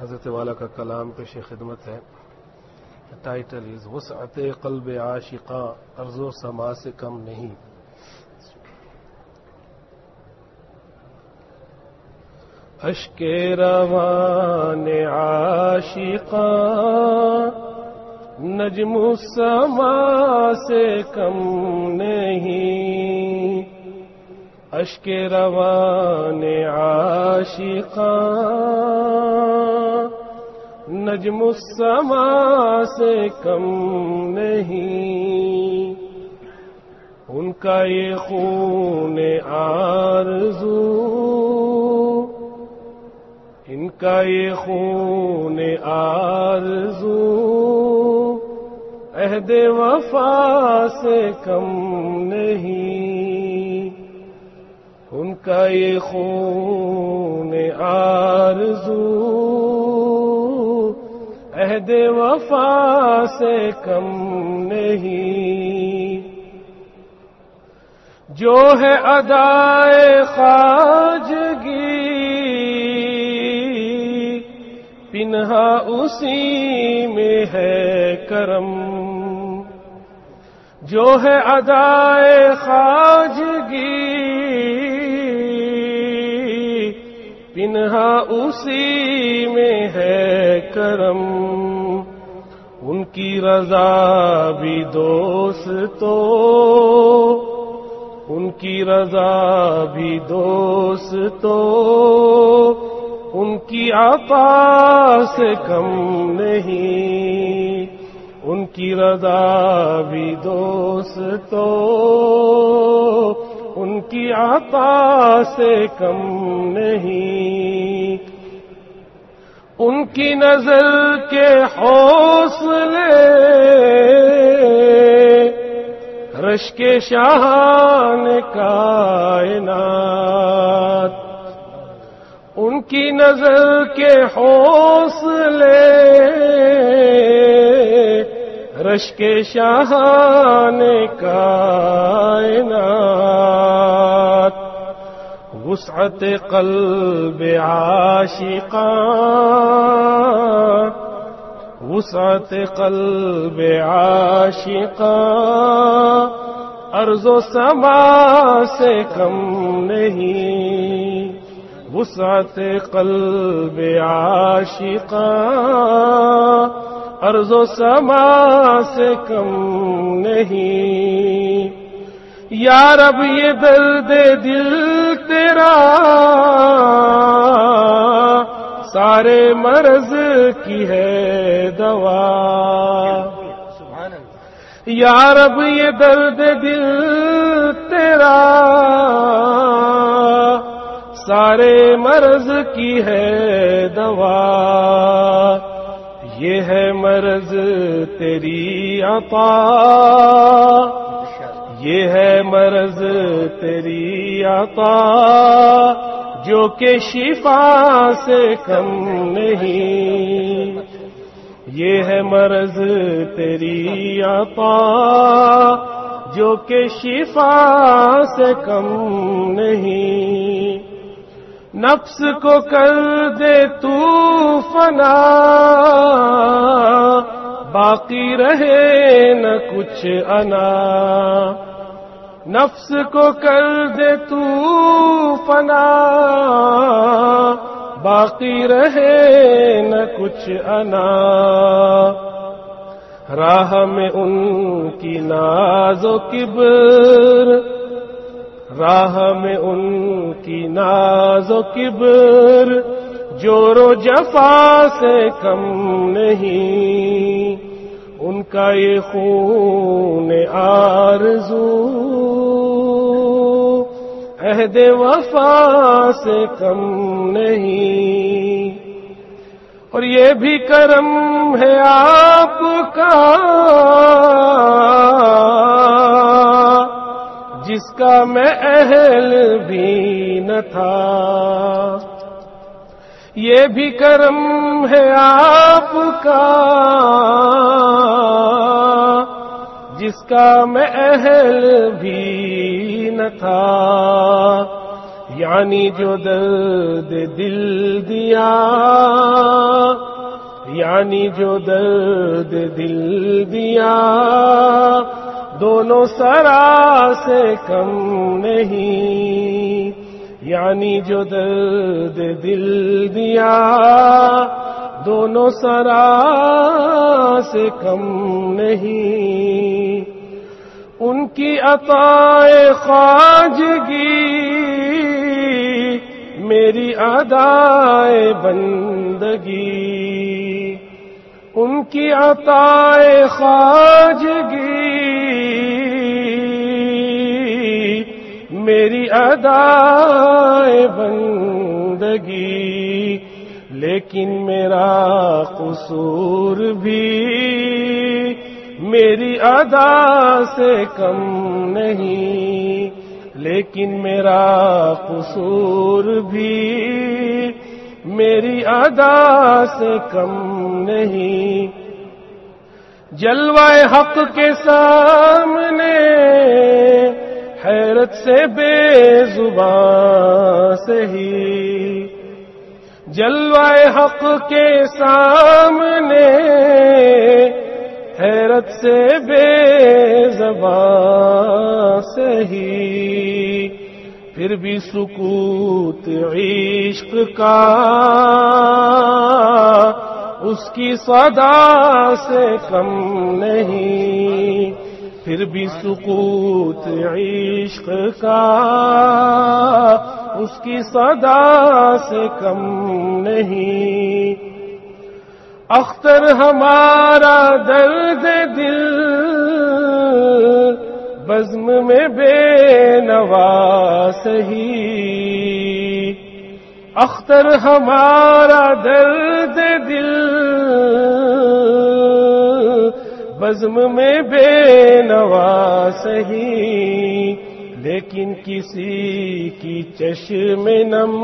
حضرت والا کا کلام پیش خدمت ہے. ٹائٹل از وسعت قلب عاشقاں ارض و سما سے کم نہیں. اشک روان عاشقاں نجم السما سے کم نہیں. اشک روان عاشقاں نجم السما سے کم نہیں. ان کا یہ خون آرزو، ان کا یہ خون آرزو عہد وفا سے کم نہیں. ان کا یہ خون آرزو عہد وفا سے کم نہیں. جو ہے ادائے خواجگی پنہا اسی میں ہے کرم. جو ہے ادائے خواجگی پنہا اسی میں ہے کرم. ان کی رضا بھی دوستو، ان کی رضا بھی دوستو ان کی عطا سے کم نہیں. ان کی رضا بھی دوستو ان کی عطا سے کم نہیں. ان کی نظر کے حوصلے رشک شاہان کائنات. ان کی نظر کے حوصلے رشک شاہان کائنات. وسعت قلب عاشقاں، وسعت قلب عاشقاں ارض و سما سے کم نہیں. وسعت قلب عاشقاں ارض و سما سے کم نہیں. یا رب یہ درد دل تیرا سارے مرض کی ہے دوا. یا رب یہ درد دل تیرا سارے مرض کی ہے دوا. یہ ہے مرض تیری عطا، یہ ہے مرض تیری عطا جو کہ شفا سے کم نہیں. یہ ہے مرض تیری عطا جو کہ شفا سے کم نہیں. نفس کو کر دے تو فنا باقی رہے نہ کچھ انا. نفس کو کر دے تو فنا باقی رہے نہ کچھ انا. راہ میں ان کی ناز و کبر، راہ میں ان کی ناز و کبر جور و جفا سے کم نہیں. ان کا یہ خون آرزو عہد وفا سے کم نہیں. اور یہ بھی کرم ہے آپ کا جس کا میں اہل بھی نہ تھا. یہ بھی کرم ہے آپ کا جس کا میں اہل بھی نہ تھا. یعنی جو درد دل دیا یعنی جو درد دل دیا دونوں سرا سے کم نہیں، یعنی جو درد دل دیا دونوں سرا سے کم نہیں، ان کی عطائے خواجگی میری ادائے بندگی، ان کی عطائے خواجگی میری ادائے بندگی، لیکن میرا قصور بھی میری ادا سے کم نہیں، لیکن میرا قصور بھی میری ادا سے کم نہیں، جلوہ حق کے سامنے حیرت سے بے زباں سہی، جلوہ حق کے سامنے حیرت سے بے زباں سہی، پھر بھی سکوت عشق کا اس کی صدا سے کم نہیں، پھر بھی سکوت عشق کا اس کی صدا سے کم نہیں، اختر ہمارا درد دل بزم میں بے نوا سہی، اختر ہمارا درد دل بزم میں بے نوا سہی، لیکن کسی کی چشم نم،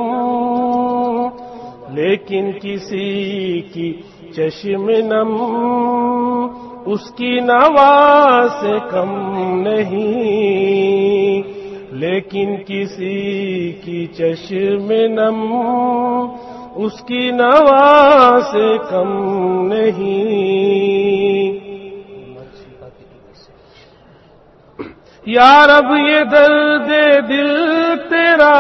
لیکن کسی کی چشم نم اس کی نوا سے کم نہیں، لیکن کسی کی چشم نم اس کی نوا سے کم نہیں، یا رب یہ درد دل تیرا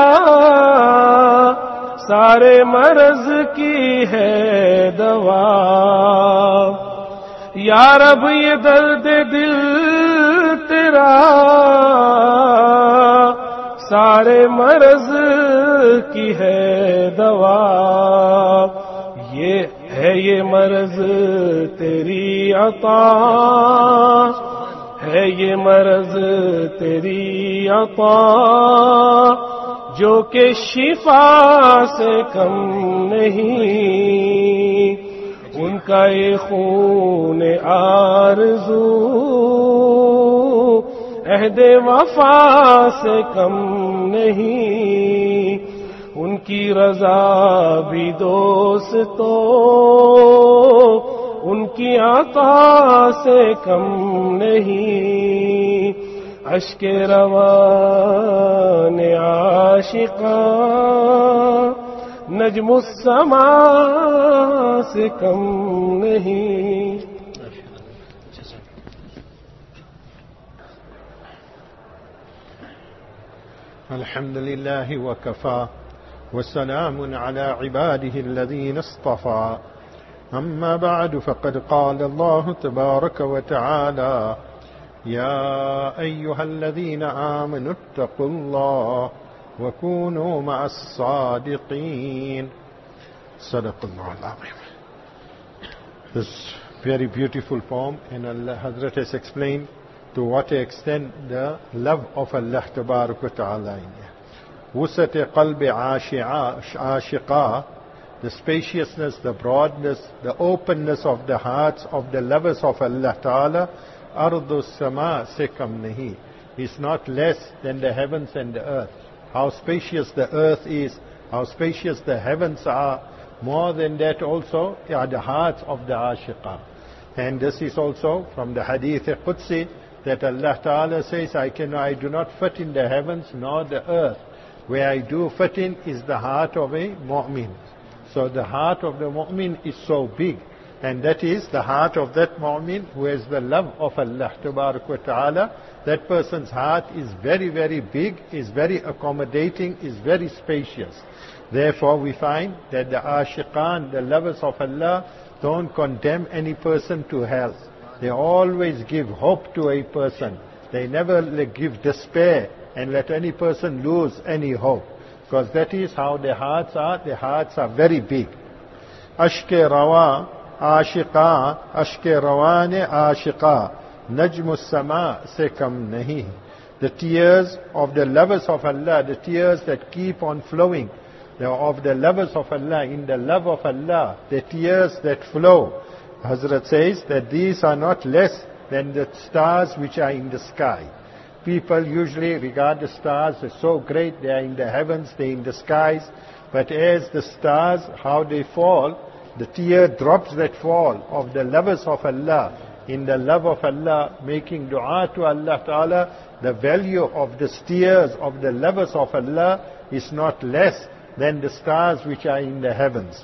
سارے مرض کی ہے دوا، یا رب یہ درد دل تیرا سارے مرض کی ہے دوا، یہ مرض تیری عطا ہے، یہ مرض تیری عطا جو کہ شفا سے کم نہیں، ان کا یہ خون آرزو عہد وفا سے کم نہیں، ان کی رضا بھی دوستو ان کی عطا سے کم نہیں، اشک روان عاشقاں نجم السما سے کم نہیں۔ الحمد لله وكفى وسلام على عباده الذين اصطفى، أما بعد فقد قال الله تبارك وتعالى: يا أيها الذين آمنوا اتقوا الله وكونوا مع الصادقين. صدق الله العظيم. This very beautiful poem, and Allah Hazrat has explained to what extent the love of Allah Tabarak wa Ta'ala in it. Wusat qalbi ashiqa, the spaciousness, the broadness, the openness of the hearts of the lovers of Allah Ta'ala, ardu sama se kam nahi, is not less than the heavens and the earth. How spacious the earth is, how spacious the heavens are, more than that also are the hearts of the ashiqa. And this is also from the Hadith Qudsi, that Allah Ta'ala says, I do not fit in the heavens nor the earth. Where I do fit in is the heart of a mu'min. So the heart of the mu'min is so big and that is the heart of that mu'min who has the love of Allah Tabarak wa Ta'ala. That person's heart is very, very big, is very accommodating, is very spacious. Therefore we find that the ashiqan, the lovers of Allah, don't condemn any person to hell. They always give hope to a person. They never give despair and let any person lose any hope. Because that is how their hearts are. Their hearts are very big. Ashke rawa Ashika अश्के रवाने Ashika Najam sama se kam nahi. The tears of the lovers of Allah, the tears that keep on flowing, of the lovers of Allah, in the love of Allah, the tears that flow. Hazrat says that these are not less than the stars which are in the sky. People usually regard the stars as so great, they are in the heavens, they are in the skies. But as the stars, how they fall, the tear drops that fall of the lovers of Allah, in the love of Allah, making dua to Allah Ta'ala, the value of the tears of the lovers of Allah is not less than the stars which are in the heavens.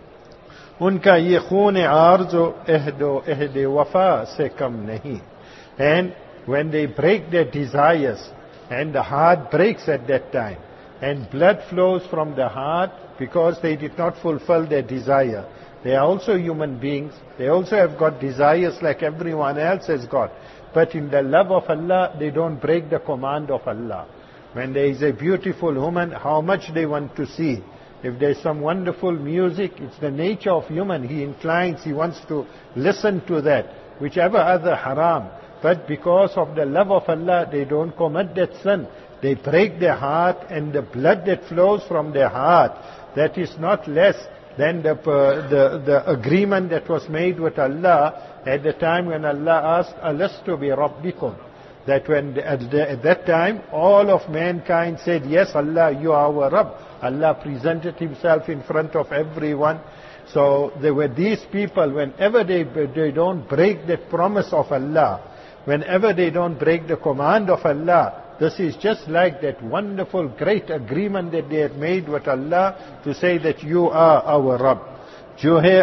Unka ye khoon arzo ehde wafa se kam nahi. And when they break their desires, and the heart breaks at that time, and blood flows from the heart because they did not fulfill their desire. They are also human beings. They also have got desires like everyone else has got. But in the love of Allah, they don't break the command of Allah. When there is a beautiful woman, how much they want to see. If there is some wonderful music, it's the nature of human. He inclines, he wants to listen to that. Whichever other haram. But because of the love of Allah, they don't commit that sin. They break their heart, and the blood that flows from their heart, that is not less than the agreement that was made with Allah at the time when Allah asked, Alastu bi Rabbikum. That when at that time all of mankind said, yes, Allah, you are our Rabb. Allah presented himself in front of everyone. So there were these people, whenever they don't break that promise of Allah, whenever they don't break the command of Allah, this is just like that wonderful, great agreement that they had made with Allah to say that you are our Rabb. Jo hai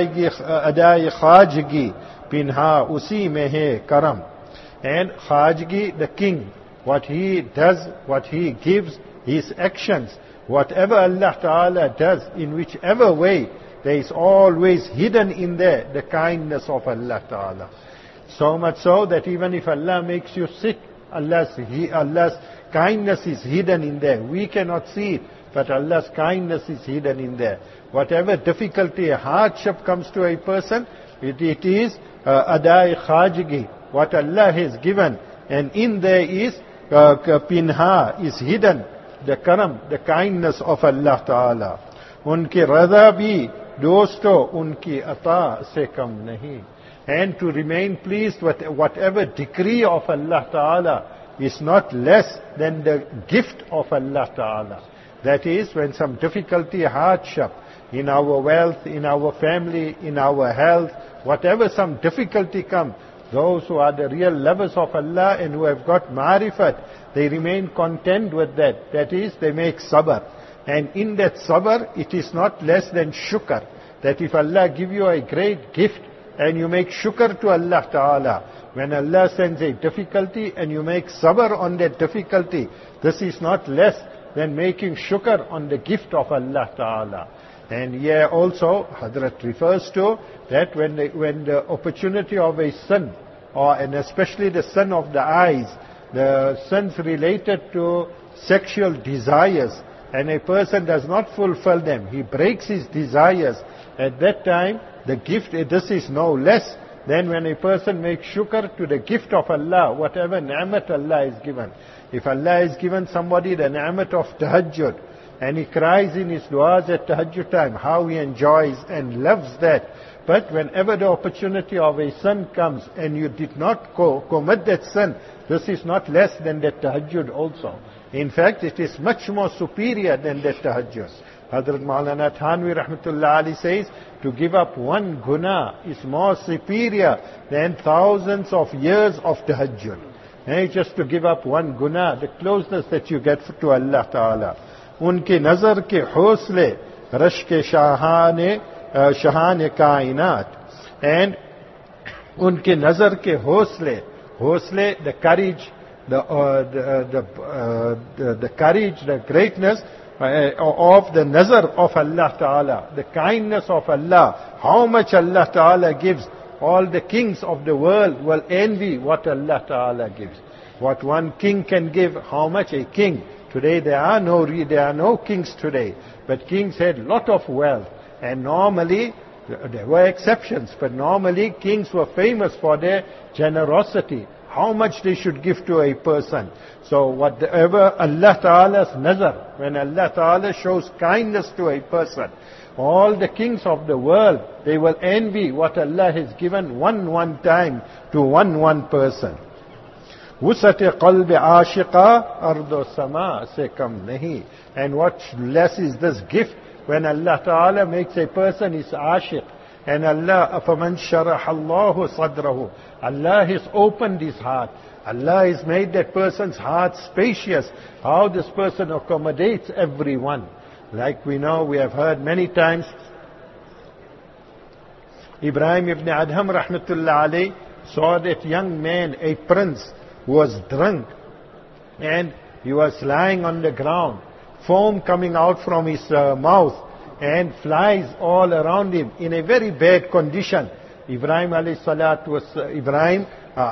adai khajgi pinha usi mein hai karam. And khajgi, the king, what he does, what he gives, his actions, whatever Allah Ta'ala does, in whichever way, there is always hidden in there the kindness of Allah Ta'ala. So much so that even if Allah makes you sick, Allah's kindness is hidden in there. We cannot see it, but Allah's kindness is hidden in there. Whatever difficulty, hardship comes to a person, it is adai khajgi, what Allah has given. And in there is pinha, is hidden, the karam, the kindness of Allah Ta'ala. Unki radha bhi dosto, unki ata se kam nahi. And to remain pleased with whatever decree of Allah Ta'ala is not less than the gift of Allah Ta'ala. That is, when some difficulty, hardship in our wealth, in our family, in our health, whatever some difficulty comes, those who are the real lovers of Allah and who have got ma'rifat, they remain content with that. That is, they make sabr. And in that sabr, it is not less than shukr. That if Allah give you a great gift, and you make shukr to Allah Ta'ala, when Allah sends a difficulty and you make sabr on that difficulty, this is not less than making shukr on the gift of Allah Ta'ala. And here also, Hazrat refers to that when the opportunity of a sin, and especially the sin of the eyes, the sins related to sexual desires, and a person does not fulfill them, he breaks his desires, at that time, the gift, this is no less than when a person makes shukr to the gift of Allah, whatever ni'mat Allah has given. If Allah has given somebody the ni'mat of tahajjud, and he cries in his du'as at tahajjud time, how he enjoys and loves that. But whenever the opportunity of a sin comes, and you did not commit that sin, this is not less than that tahajjud also. In fact, it is much more superior than that tahajjud. Hazrat Maulana Thanvi Rahmatullah Ali says, to give up one guna is more superior than thousands of years of tahajjud. Just to give up one guna, the closeness that you get to Allah Ta'ala. Unke nazar ke hosle, rash ke shahane kainat, And unke nazar ke hosle, the courage, the courage, the greatness of the nazar of Allah Ta'ala, the kindness of Allah, how much Allah Ta'ala gives. All the kings of the world will envy what Allah Ta'ala gives. What one king can give, how much a king. Today there are no kings today, but kings had lot of wealth, and normally there were exceptions, but normally kings were famous for their generosity, how much they should give to a person. So whatever Allah Ta'ala's nazar, when Allah Ta'ala shows kindness to a person, all the kings of the world, they will envy what Allah has given one time to one person. Wusat qalb ashiqa ardo sama se kam nahi. And what less is this gift when Allah Ta'ala makes a person is ashiq. And Allah, afaman sharaha Allahu sadrahu. Allah has opened his heart. Allah has made that person's heart spacious. How this person accommodates everyone. Like we know, we have heard many times, Ibrahim ibn Adham rahmatullah alayh saw that young man, a prince, who was drunk, and he was lying on the ground, foam coming out from his mouth, and flies all around him in a very bad condition. Ibrahim alayhi salatu was Ibrahim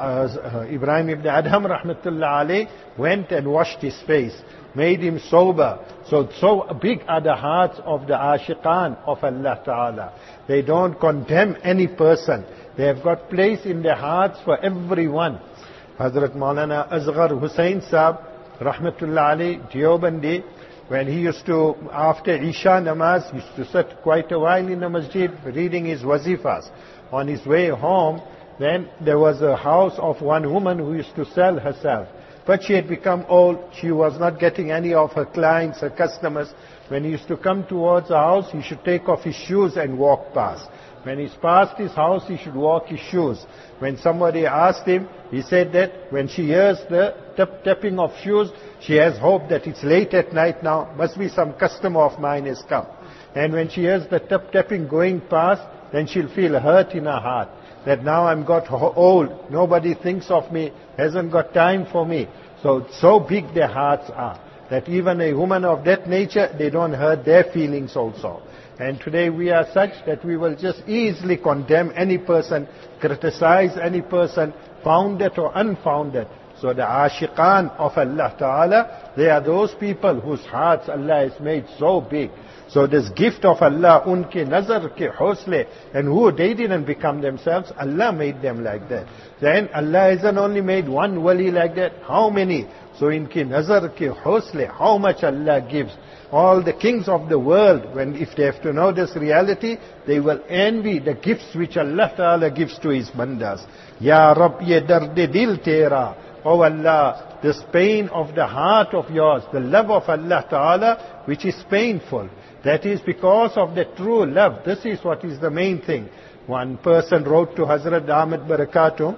ibn Adham rahmatullah alayh went and washed his face, made him sober. So big are the hearts of the ashiqan of Allah Ta'ala. They don't condemn any person. They have got place in their hearts for everyone. Hazrat Maulana Asghar Hussain Sahab rahmatullah alayh, Deobandi, when he used to, after Isha namaz, he used to sit quite a while in the masjid reading his wazifas. On his way home, then there was a house of one woman who used to sell herself. But she had become old. She was not getting any of her clients, her customers. When he used to come towards the house, he should take off his shoes and walk past. When he's past his house, he should walk his shoes. When somebody asked him, he said that when she hears the tapping of shoes, she has hope that it's late at night now, must be some customer of mine has come. And when she hears the tapping going past, then she'll feel hurt in her heart. That now I'm got old, nobody thinks of me, hasn't got time for me. So big their hearts are, that even a woman of that nature, they don't hurt their feelings also. And today we are such that we will just easily condemn any person, criticize any person, founded or unfounded. So the ashiqan of Allah Ta'ala, they are those people whose hearts Allah has made so big. So this gift of Allah, unke nazar ke hosle, and who they didn't become themselves, Allah made them like that. Then Allah hasn't only made one wali like that, how many? So inke nazar ke hosle, how much Allah gives. All the kings of the world, if they have to know this reality, they will envy the gifts which Allah Ta'ala gives to His bandas. Ya Rab, ye darde dil tera. Oh Allah, this pain of the heart of yours, the love of Allah Ta'ala, which is painful. That is because of the true love. This is what is the main thing. One person wrote to Hazrat Ahmad Barakatuh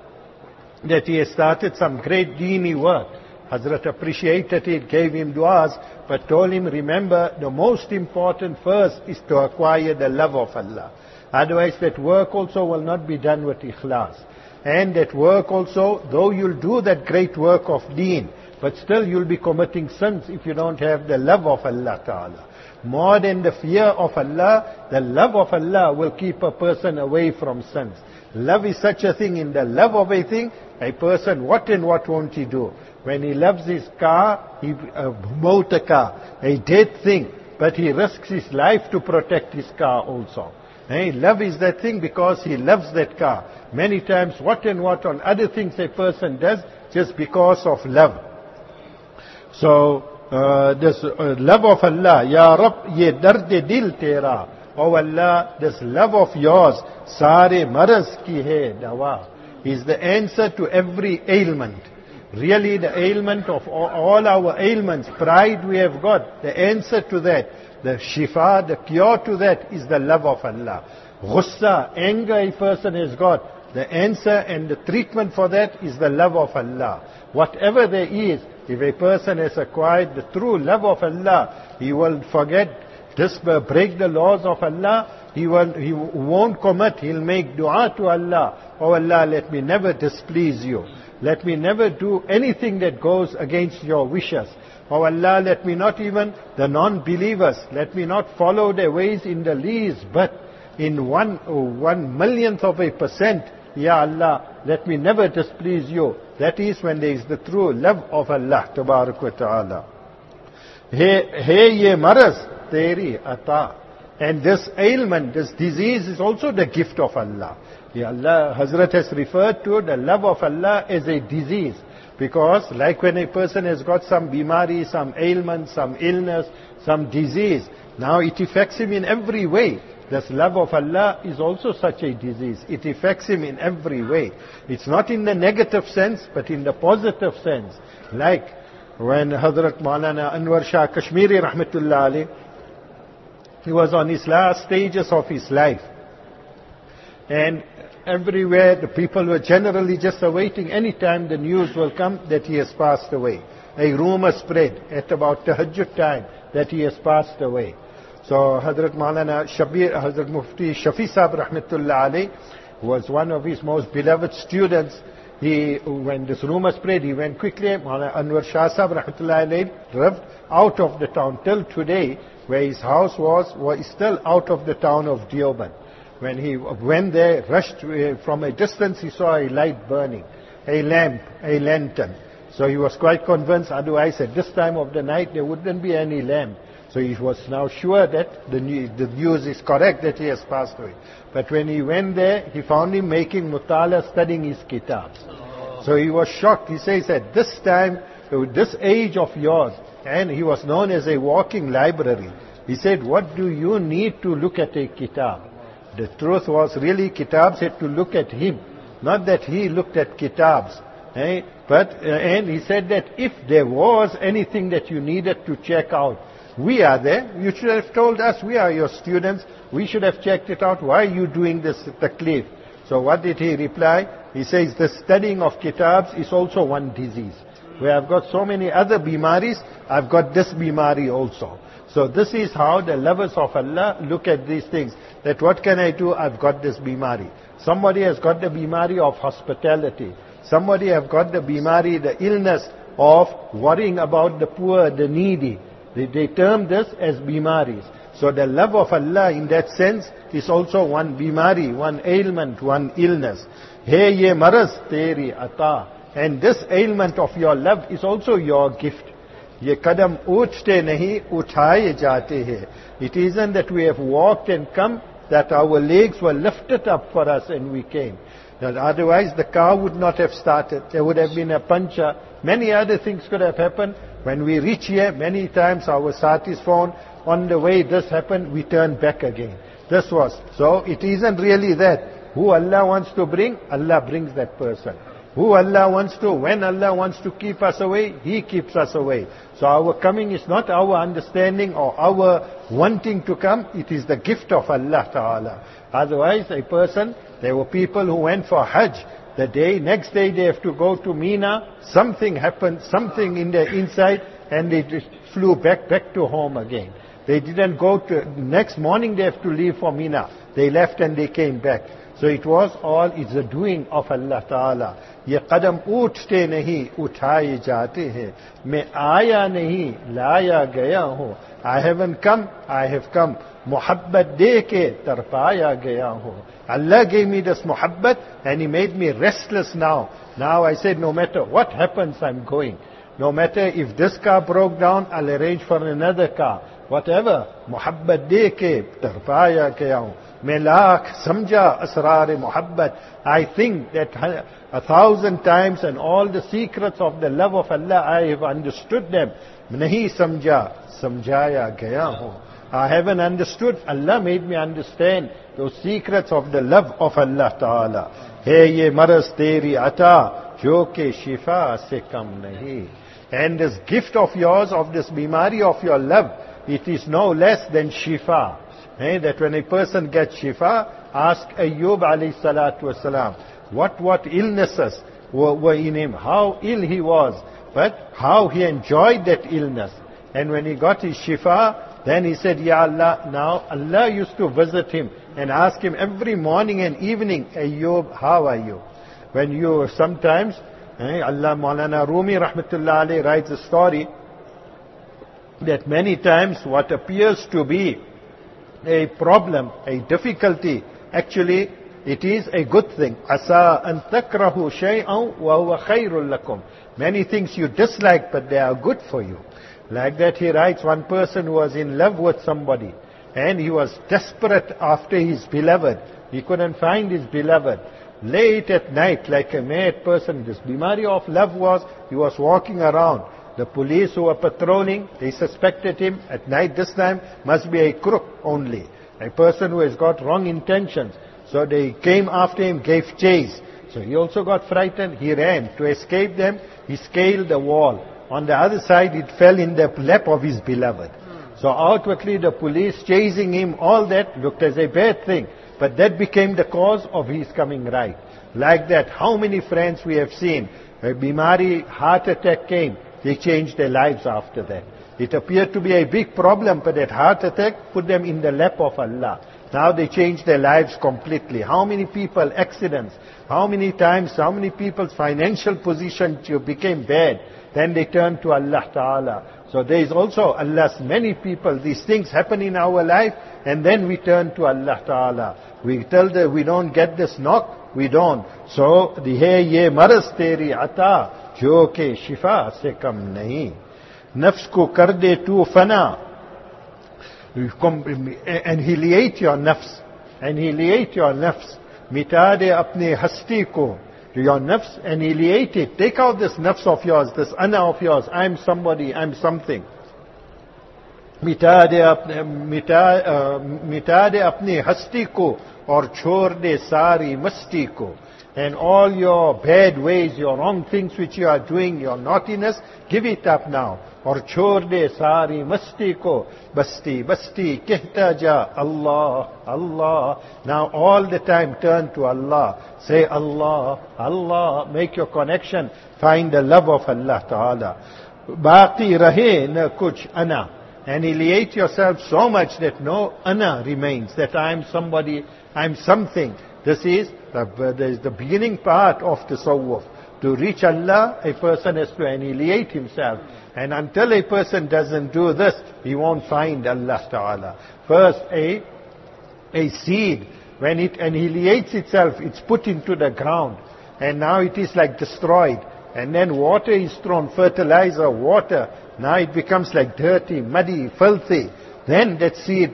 that he has started some great deeni work. Hazrat appreciated it, gave him du'as, but told him, remember, the most important first is to acquire the love of Allah. Otherwise that work also will not be done with ikhlas. And that work also, though you'll do that great work of deen, but still you'll be committing sins if you don't have the love of Allah Ta'ala. More than the fear of Allah, the love of Allah will keep a person away from sins. Love is such a thing. In the love of a thing, a person, what and what won't he do? When he loves his car, he motor car, a dead thing, but he risks his life to protect his car also. Love is that thing because he loves that car. Many times what and what on other things a person does just because of love. So this love of Allah, Ya Rab, ye dard dil tera. Oh Allah, this love of yours, sare maraz ki hai dawa, is the answer to every ailment. Really the ailment of all our ailments, pride we have got, the answer to that, the shifa, the cure to that is the love of Allah. Ghussa, anger a person has got, the answer and the treatment for that is the love of Allah. Whatever there is, if a person has acquired the true love of Allah, he will forget, break the laws of Allah, he won't commit, he'll make dua to Allah. Oh Allah, let me never displease you. Let me never do anything that goes against your wishes. Oh Allah, let me not even the non-believers, let me not follow their ways in the least, but in 1/1,000,000%, Ya Allah, let me never displease you. That is when there is the true love of Allah, Tabarak wa Ta'ala. Hey ye maraz, teri ata. And this ailment, this disease is also the gift of Allah. Ya Allah, Hazrat has referred to the love of Allah as a disease. Because like when a person has got some bimari, some ailment, some illness, some disease, now it affects him in every way. This love of Allah is also such a disease. It affects him in every way. It's not in the negative sense, but in the positive sense. Like when Hazrat Maulana Anwar Shah Kashmiri Rahmatullah Alayh, he was on his last stages of his life. And everywhere the people were generally just awaiting any time the news will come that he has passed away. A rumor spread at about Tahajjud time that he has passed away. So Hazrat Maulana Hazrat Mufti Shafi Sahib Rahmatullah Alayh was one of his most beloved students. When this rumor spread, he went quickly. Maulana Anwar Shah Sahib Rahmatullah Alayh drove out of the town. Till today, where his house was still out of the town of Deoband. When he went there, rushed from a distance, he saw a light burning, a lamp, a lantern. So he was quite convinced, otherwise at this time of the night there wouldn't be any lamp. So he was now sure that the news is correct, that he has passed away. But when he went there, he found him making mutala, studying his kitabs. So he was shocked. He says, at this time, this age of yours, and he was known as a walking library. He said, what do you need to look at a kitab? The truth was really kitabs had to look at him, not that he looked at kitabs. And he said that if there was anything that you needed to check out, we are there. You should have told us, we are your students. We should have checked it out. Why are you doing this taklif? So what did he reply? He says, the studying of kitabs is also one disease. Where I've got so many other bimaris, I've got this bimari also. So this is how the lovers of Allah look at these things. That what can I do? I've got this bimari. Somebody has got the bimari of hospitality. Somebody have got the bimari, the illness of worrying about the poor, the needy. They term this as bimaris. So the love of Allah in that sense is also one bimari, one ailment, one illness. Hey ye maraz teri ata. And this ailment of your love is also your gift. Ye kadam uthte nahi, uthaye jate hai. It isn't that we have walked and come, that our legs were lifted up for us and we came. That otherwise the car would not have started. There would have been a puncture. Many other things could have happened. When we reach here, many times our sathis phone, on the way this happened, we turn back again. This was. So it isn't really that. Who Allah wants to bring, Allah brings that person. Who Allah wants to, when Allah wants to keep us away, He keeps us away. So our coming is not our understanding or our wanting to come, it is the gift of Allah Ta'ala. Otherwise, a person, there were people who went for Hajj, next day they have to go to Mina, something happened, something in their inside, and they just flew back to home again. They didn't go next morning they have to leave for Mina. They left and they came back. So it was all, it's the doing of Allah Ta'ala. Ye qadam uthte nahi, uthaye jate hai. Main aaya nahi, laya gaya hu. I haven't come, I have come. Muhabbat de ke tarpaya gaya hu. Allah gave me this muhabbat and He made me restless now. Now I said, no matter what happens, I'm going. No matter if this car broke down, I'll arrange for another car. Whatever. Muhabbat de ke tarpaya gaya hu. Main lakh samjha asrar muhabbat. I think that 1,000 times and all the secrets of the love of Allah, I have understood them. Nahi samjha, samjhaya gaya hu. I haven't understood. Allah made me understand those secrets of the love of Allah Ta'ala. Hey ye maraz teri ata, jo ke shifa se kam nahi. And this gift of yours, of this bimari of your love, it is no less than shifa. That when a person gets shifa, ask Ayyub alayhi salatu wasalam, what illnesses were in him, how ill he was, but how he enjoyed that illness. And when he got his shifa, Then he said, Ya Allah, now Allah used to visit him and ask him every morning and evening, Ayyub, how are you? When you sometimes, Allah Maulana Rumi Rahmatullah alayhi writes a story that many times what appears to be a problem, a difficulty, actually it is a good thing. Asa an takrahu shay'an wa huwa khayrun lakum. Many things you dislike, but they are good for you. Like that he writes, one person was in love with somebody and he was desperate after his beloved. He couldn't find his beloved. Late at night, like a mad person, this bimari of love was, he was walking around. The police who were patrolling, they suspected him. At night this time, must be a crook only. A person who has got wrong intentions. So they came after him, gave chase. So he also got frightened. He ran. To escape them, he scaled the wall. On the other side, it fell in the lap of his beloved. So outwardly, the police chasing him, all that looked as a bad thing. But that became the cause of his coming right. Like that, how many friends we have seen, a bimari, heart attack came, they changed their lives after that. It appeared to be a big problem, but that heart attack put them in the lap of Allah. Now they changed their lives completely. How many people, accidents, how many times, how many people's financial position became bad, then they turned to Allah Ta'ala. So there is also Allah's many people, these things happen in our life, and then we turn to Allah Ta'ala. We tell them we don't get this knock, we don't. So, the hai ye maraz teri ata, jo ke shifa se kam nahi. Nafs ko kar de tu fana. Annihilate your nafs. Annihilate your nafs. Mita de apne hasti ko. Your nafs, annihilate it. Take out this nafs of yours, this ana of yours. I'm somebody, I'm something. मिटा दे अपनी हस्ती को और छोड़ दे सारी मस्ती को. And all your bad ways, your wrong things which you are doing, your naughtiness, give it up now. और छोड़ दे सारी मस्ती को. बस्ती बस्ती कहता जा Allah, Allah. Now all the time turn to Allah. Say Allah, Allah. Make your connection. Find the love of Allah Ta'ala. बाकी रहे न कुछ ana. Annihilate yourself so much that no ana remains, that I am somebody, I am something. This is the beginning part of the tasawwuf. To reach Allah, a person has to annihilate himself. And until a person doesn't do this, he won't find Allah Ta'ala. First, a seed, when it annihilates itself, it's put into the ground. And now it is like destroyed. And then water is thrown, fertilizer, water. Now it becomes like dirty, muddy, filthy. Then that seed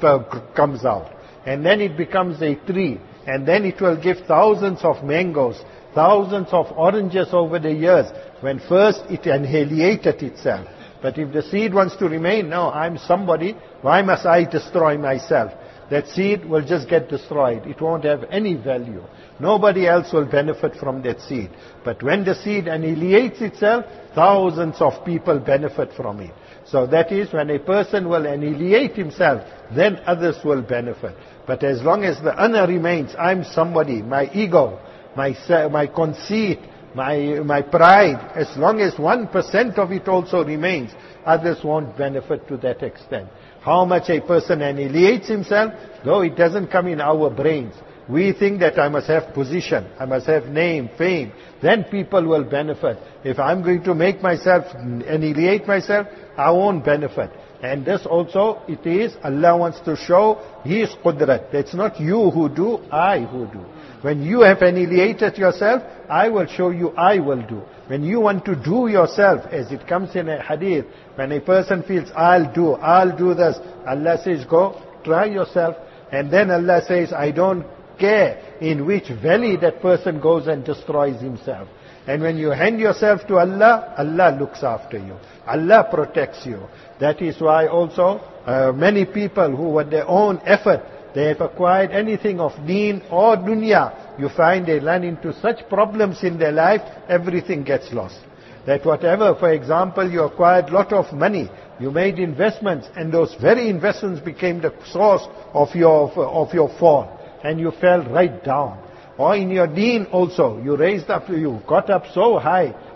comes out. And then it becomes a tree. And then it will give thousands of mangoes, thousands of oranges over the years. When first it annihilated itself. But if the seed wants to remain, no, I'm somebody, why must I destroy myself? That seed will just get destroyed. It won't have any value. Nobody else will benefit from that seed. But when the seed annihilates itself, thousands of people benefit from it. So that is when a person will annihilate himself, then others will benefit. But as long as the ana remains, I'm somebody, my ego, my conceit, my pride, as long as 1% of it also remains, others won't benefit to that extent. How much a person annihilates himself, though it doesn't come in our brains. We think that I must have position, I must have name, fame, then people will benefit. If I'm going to make myself, annihilate myself, I won't benefit. And this also, it is, Allah wants to show His qudrat. It's not you who do, I who do. When you have annihilated yourself, I will show you, I will do. When you want to do yourself, as it comes in a hadith, when a person feels, I'll do this, Allah says, go, try yourself. And then Allah says, I don't care in which valley that person goes and destroys himself. And when you hand yourself to Allah, Allah looks after you. Allah protects you. That is why also many people who with their own effort, they have acquired anything of deen or dunya, you find they run into such problems in their life, everything gets lost. That whatever, for example, you acquired lot of money, you made investments, and those very investments became the source of your fall. And you fell right down. Or in your deen also, you got up so high,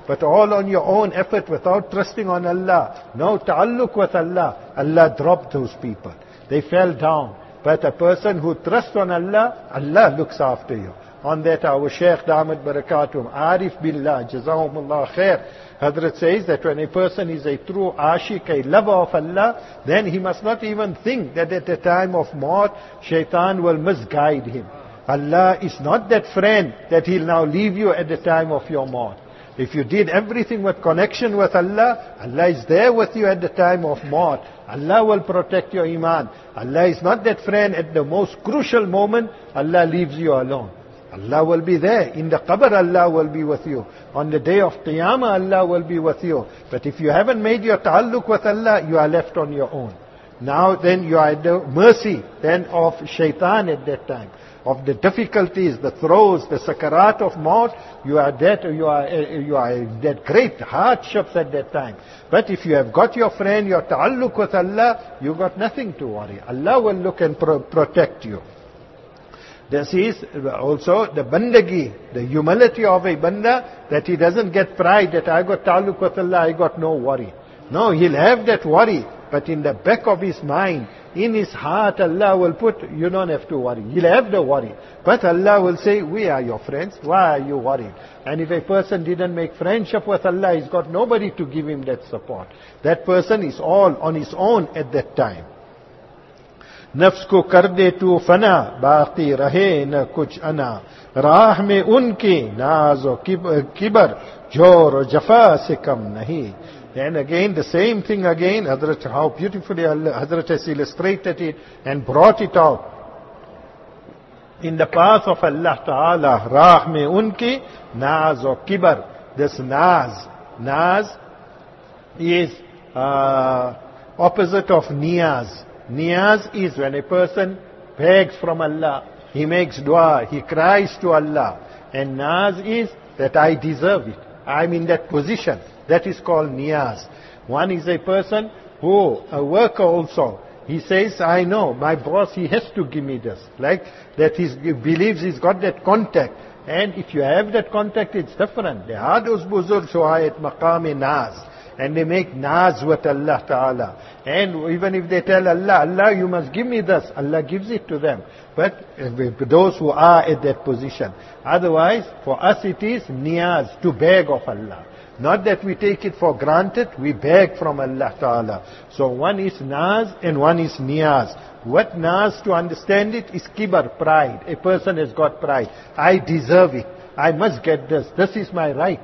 but all on your own effort without trusting on Allah, no ta'alluq with Allah, Allah dropped those people. They fell down. But a person who trusts on Allah, Allah looks after you. On that, our Shaykh Damat Barakatum, Arif Billah, Jazahumullah Khair, Hazrat says that when a person is a true ashiq, a lover of Allah, then he must not even think that at the time of maut, shaitan will misguide him. Allah is not that friend that he'll now leave you at the time of your maut. If you did everything with connection with Allah, Allah is there with you at the time of maut. Allah will protect your iman. Allah is not that friend at the most crucial moment, Allah leaves you alone. Allah will be there. In the qabr, Allah will be with you. On the day of Qiyamah, Allah will be with you. But if you haven't made your ta'alluq with Allah, you are left on your own. Now then you are at the mercy then of shaitan at that time. Of the difficulties, the throes, the sakarat of maut, you are in that great hardships at that time. But if you have got your friend, your ta'alluq with Allah, you got nothing to worry. Allah will look and protect you. This is also the bandagi, the humility of a banda, that he doesn't get pride that I got ta'alluq with Allah, I got no worry. No, he'll have that worry, but in the back of his mind, in his heart, Allah will put, you don't have to worry. He'll have the worry. But Allah will say, we are your friends, why are you worried? And if a person didn't make friendship with Allah, he's got nobody to give him that support. That person is all on his own at that time. नफ्स को कर दे तू फना बाकी रहे न कुछ अना राह में उनके नाज और किबर जोर और जफा से कम नहीं. And again, the same thing again, Hazrat, how beautifully Hazrat has illustrated it and brought it out. In the path of Allah Ta'ala, Rah mein unki Naz or Kibar. This Naz is opposite of Niyaz. Niyaz is when a person begs from Allah, he makes dua, he cries to Allah. And Naz is that I deserve it. I'm in that position. That is called niyaz. One is a person who, a worker also, he says, I know, my boss, he has to give me this. Like that he believes he's got that contact. And if you have that contact, it's different. There are those buzurg who are at maqam naz. And they make naz with Allah Ta'ala. And even if they tell Allah, Allah, you must give me this, Allah gives it to them. But those who are at that position. Otherwise, for us it is niyaz, to beg of Allah. Not that we take it for granted, we beg from Allah Ta'ala. So one is naz and one is niyaz. What naz, to understand it, is kibar, pride. A person has got pride. I deserve it. I must get this. This is my right.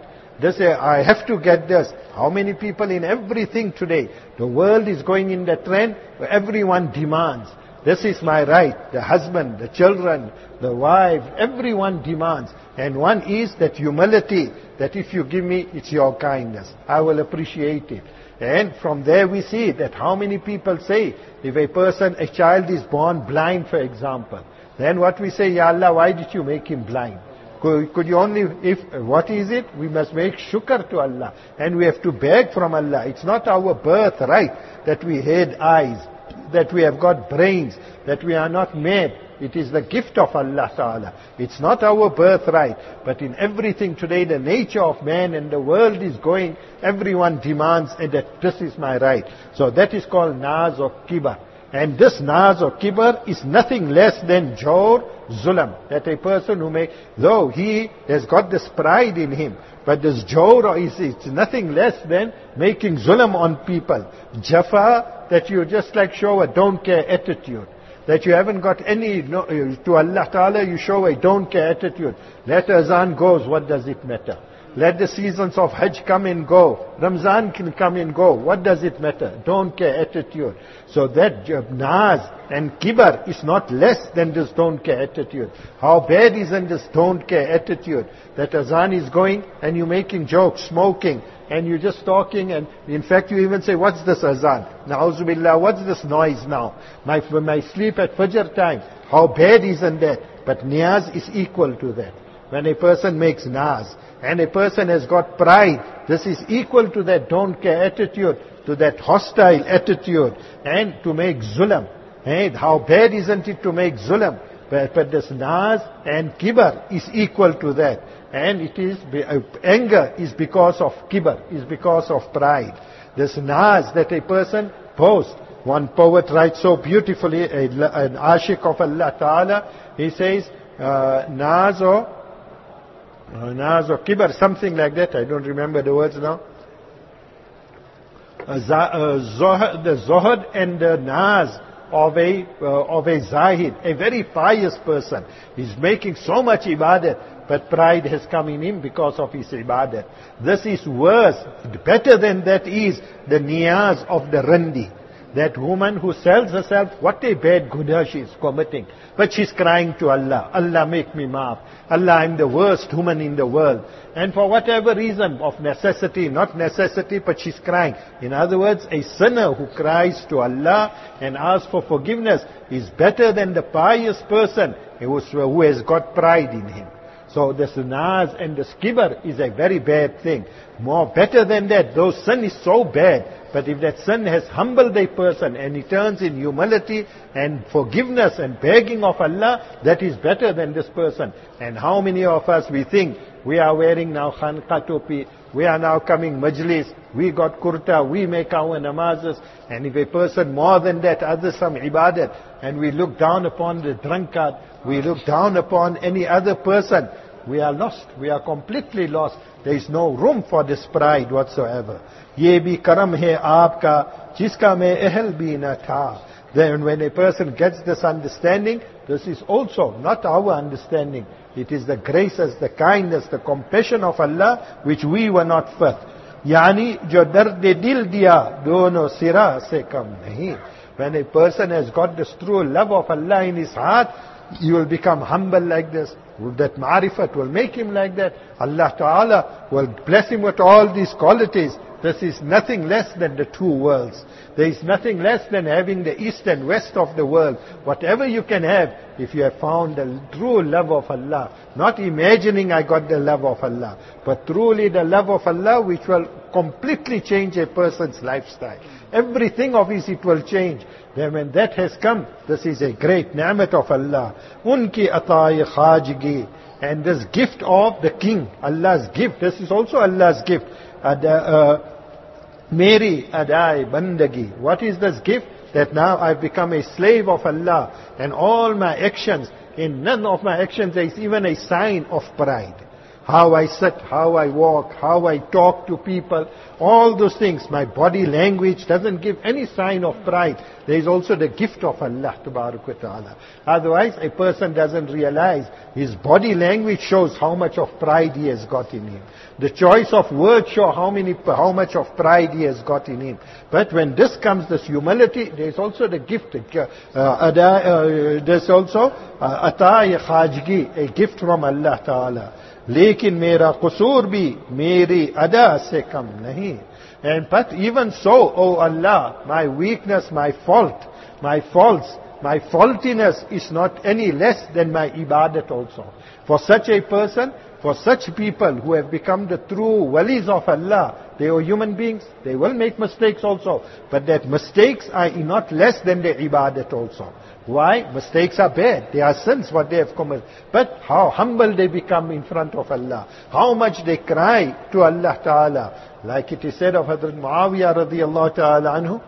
I have to get this. How many people in everything today? The world is going in the trend where everyone demands. This is my right. The husband, the children, the wife, everyone demands. And one is that humility, that if you give me, it's your kindness. I will appreciate it. And from there we see that how many people say, if a child is born blind, for example, then what we say, Ya Allah, why did you make him blind? Could you only, what is it? We must make shukr to Allah. And we have to beg from Allah. It's not our birthright that we had eyes, that we have got brains, that we are not made. It is the gift of Allah Ta'ala. It's not our birthright. But in everything today, the nature of man and the world is going, everyone demands that this is my right. So that is called naz or kibar. And this naz or kibar is nothing less than jawr, zulam. That a person who though he has got this pride in him, but this jawr it's nothing less than making zulam on people. Jafa, that you just like show a don't care attitude. That you haven't got any, to Allah Ta'ala you show a don't care attitude. Let azan goes, what does it matter? Let the seasons of Hajj come and go. Ramzan can come and go. What does it matter? Don't care attitude. So that naz and kibar is not less than this don't care attitude. How bad isn't this don't care attitude? That azan is going and you're making jokes, smoking, and you're just talking, and in fact you even say, what's this azan? Na'udzu billah, what's this noise now? My sleep at Fajr time. How bad isn't that? But niyaz is equal to that. When a person makes naz, and a person has got pride, this is equal to that don't care attitude, to that hostile attitude, and to make zulam. Hey, how bad isn't it to make zulam? But this naz and kibr is equal to that. And it is, anger is because of kibr, is because of pride. This naz that a person boasts. One poet writes so beautifully, an ashik of Allah Ta'ala, he says, naz or kibr, something like that, I don't remember the words now. The zohad and the naz of a zahid, a very pious person. He's making so much ibadat, but pride has come in him because of his ibadat. This is worse. Better than that is the niyaz of the randi. That woman who sells herself, what a bad gudah she is committing. But she's crying to Allah, Allah make me maaf. Allah, I'm the worst woman in the world. And for whatever reason, of necessity, not necessity, but she's crying. In other words, a sinner who cries to Allah and asks for forgiveness is better than the pious person who has got pride in him. So this naz and this kibr is a very bad thing. More better than that, though sin is so bad, but if that sin has humbled a person and he turns in humility and forgiveness and begging of Allah, that is better than this person. And how many of us we think we are wearing now khanqa topi, we are now coming majlis, we got kurta, we make our namazes, and if a person more than that, others some ibadat, and we look down upon the drunkard, we look down upon any other person, we are lost. We are completely lost. There is no room for this pride whatsoever. Ye bhi karam hai aapka, jiska mein ahl bhi na tha. Then when a person gets this understanding, this is also not our understanding. It is the graces, the kindness, the compassion of Allah which we were not first. Yani jo dard dil diya, dono sira se kam nahi. When a person has got this true love of Allah in his heart, he will become humble like this. That ma'rifat will make him like that. Allah Ta'ala will bless him with all these qualities. This is nothing less than the two worlds. There is nothing less than having the east and west of the world. Whatever you can have, if you have found the true love of Allah. Not imagining I got the love of Allah, but truly the love of Allah which will completely change a person's lifestyle. Everything of his, it will change. Then when that has come, this is a great ni'mat of Allah. Unki ata'i khajgi. And this gift of the king, Allah's gift, this is also Allah's gift. Meri adai bandagi. What is this gift? That now I've become a slave of Allah, and all my actions, in none of my actions there is even a sign of pride. How I sit, how I walk, how I talk to people, all those things, my body language doesn't give any sign of pride. There is also the gift of Allah Ta'ala. Otherwise, a person doesn't realize his body language shows how much of pride he has got in him. The choice of words show how much of pride he has got in him. But when this comes, this humility, there is also the gift. There's also ata'i khajgi, a gift from Allah Ta'ala. Lekin mera qusur bhi meri ada se kam nahi. And but even so, O Allah, my weakness, my fault, my faults, my faultiness is not any less than my ibadat also. For such a person, for such people who have become the true walis of Allah, they are human beings, they will make mistakes also. But that mistakes are not less than their ibadat also. Why? Mistakes are bad. They are sins what they have committed. But how humble they become in front of Allah. How much they cry to Allah Ta'ala. Like it is said of Hazrat Muawiyah radiyallahu ta'ala anhu.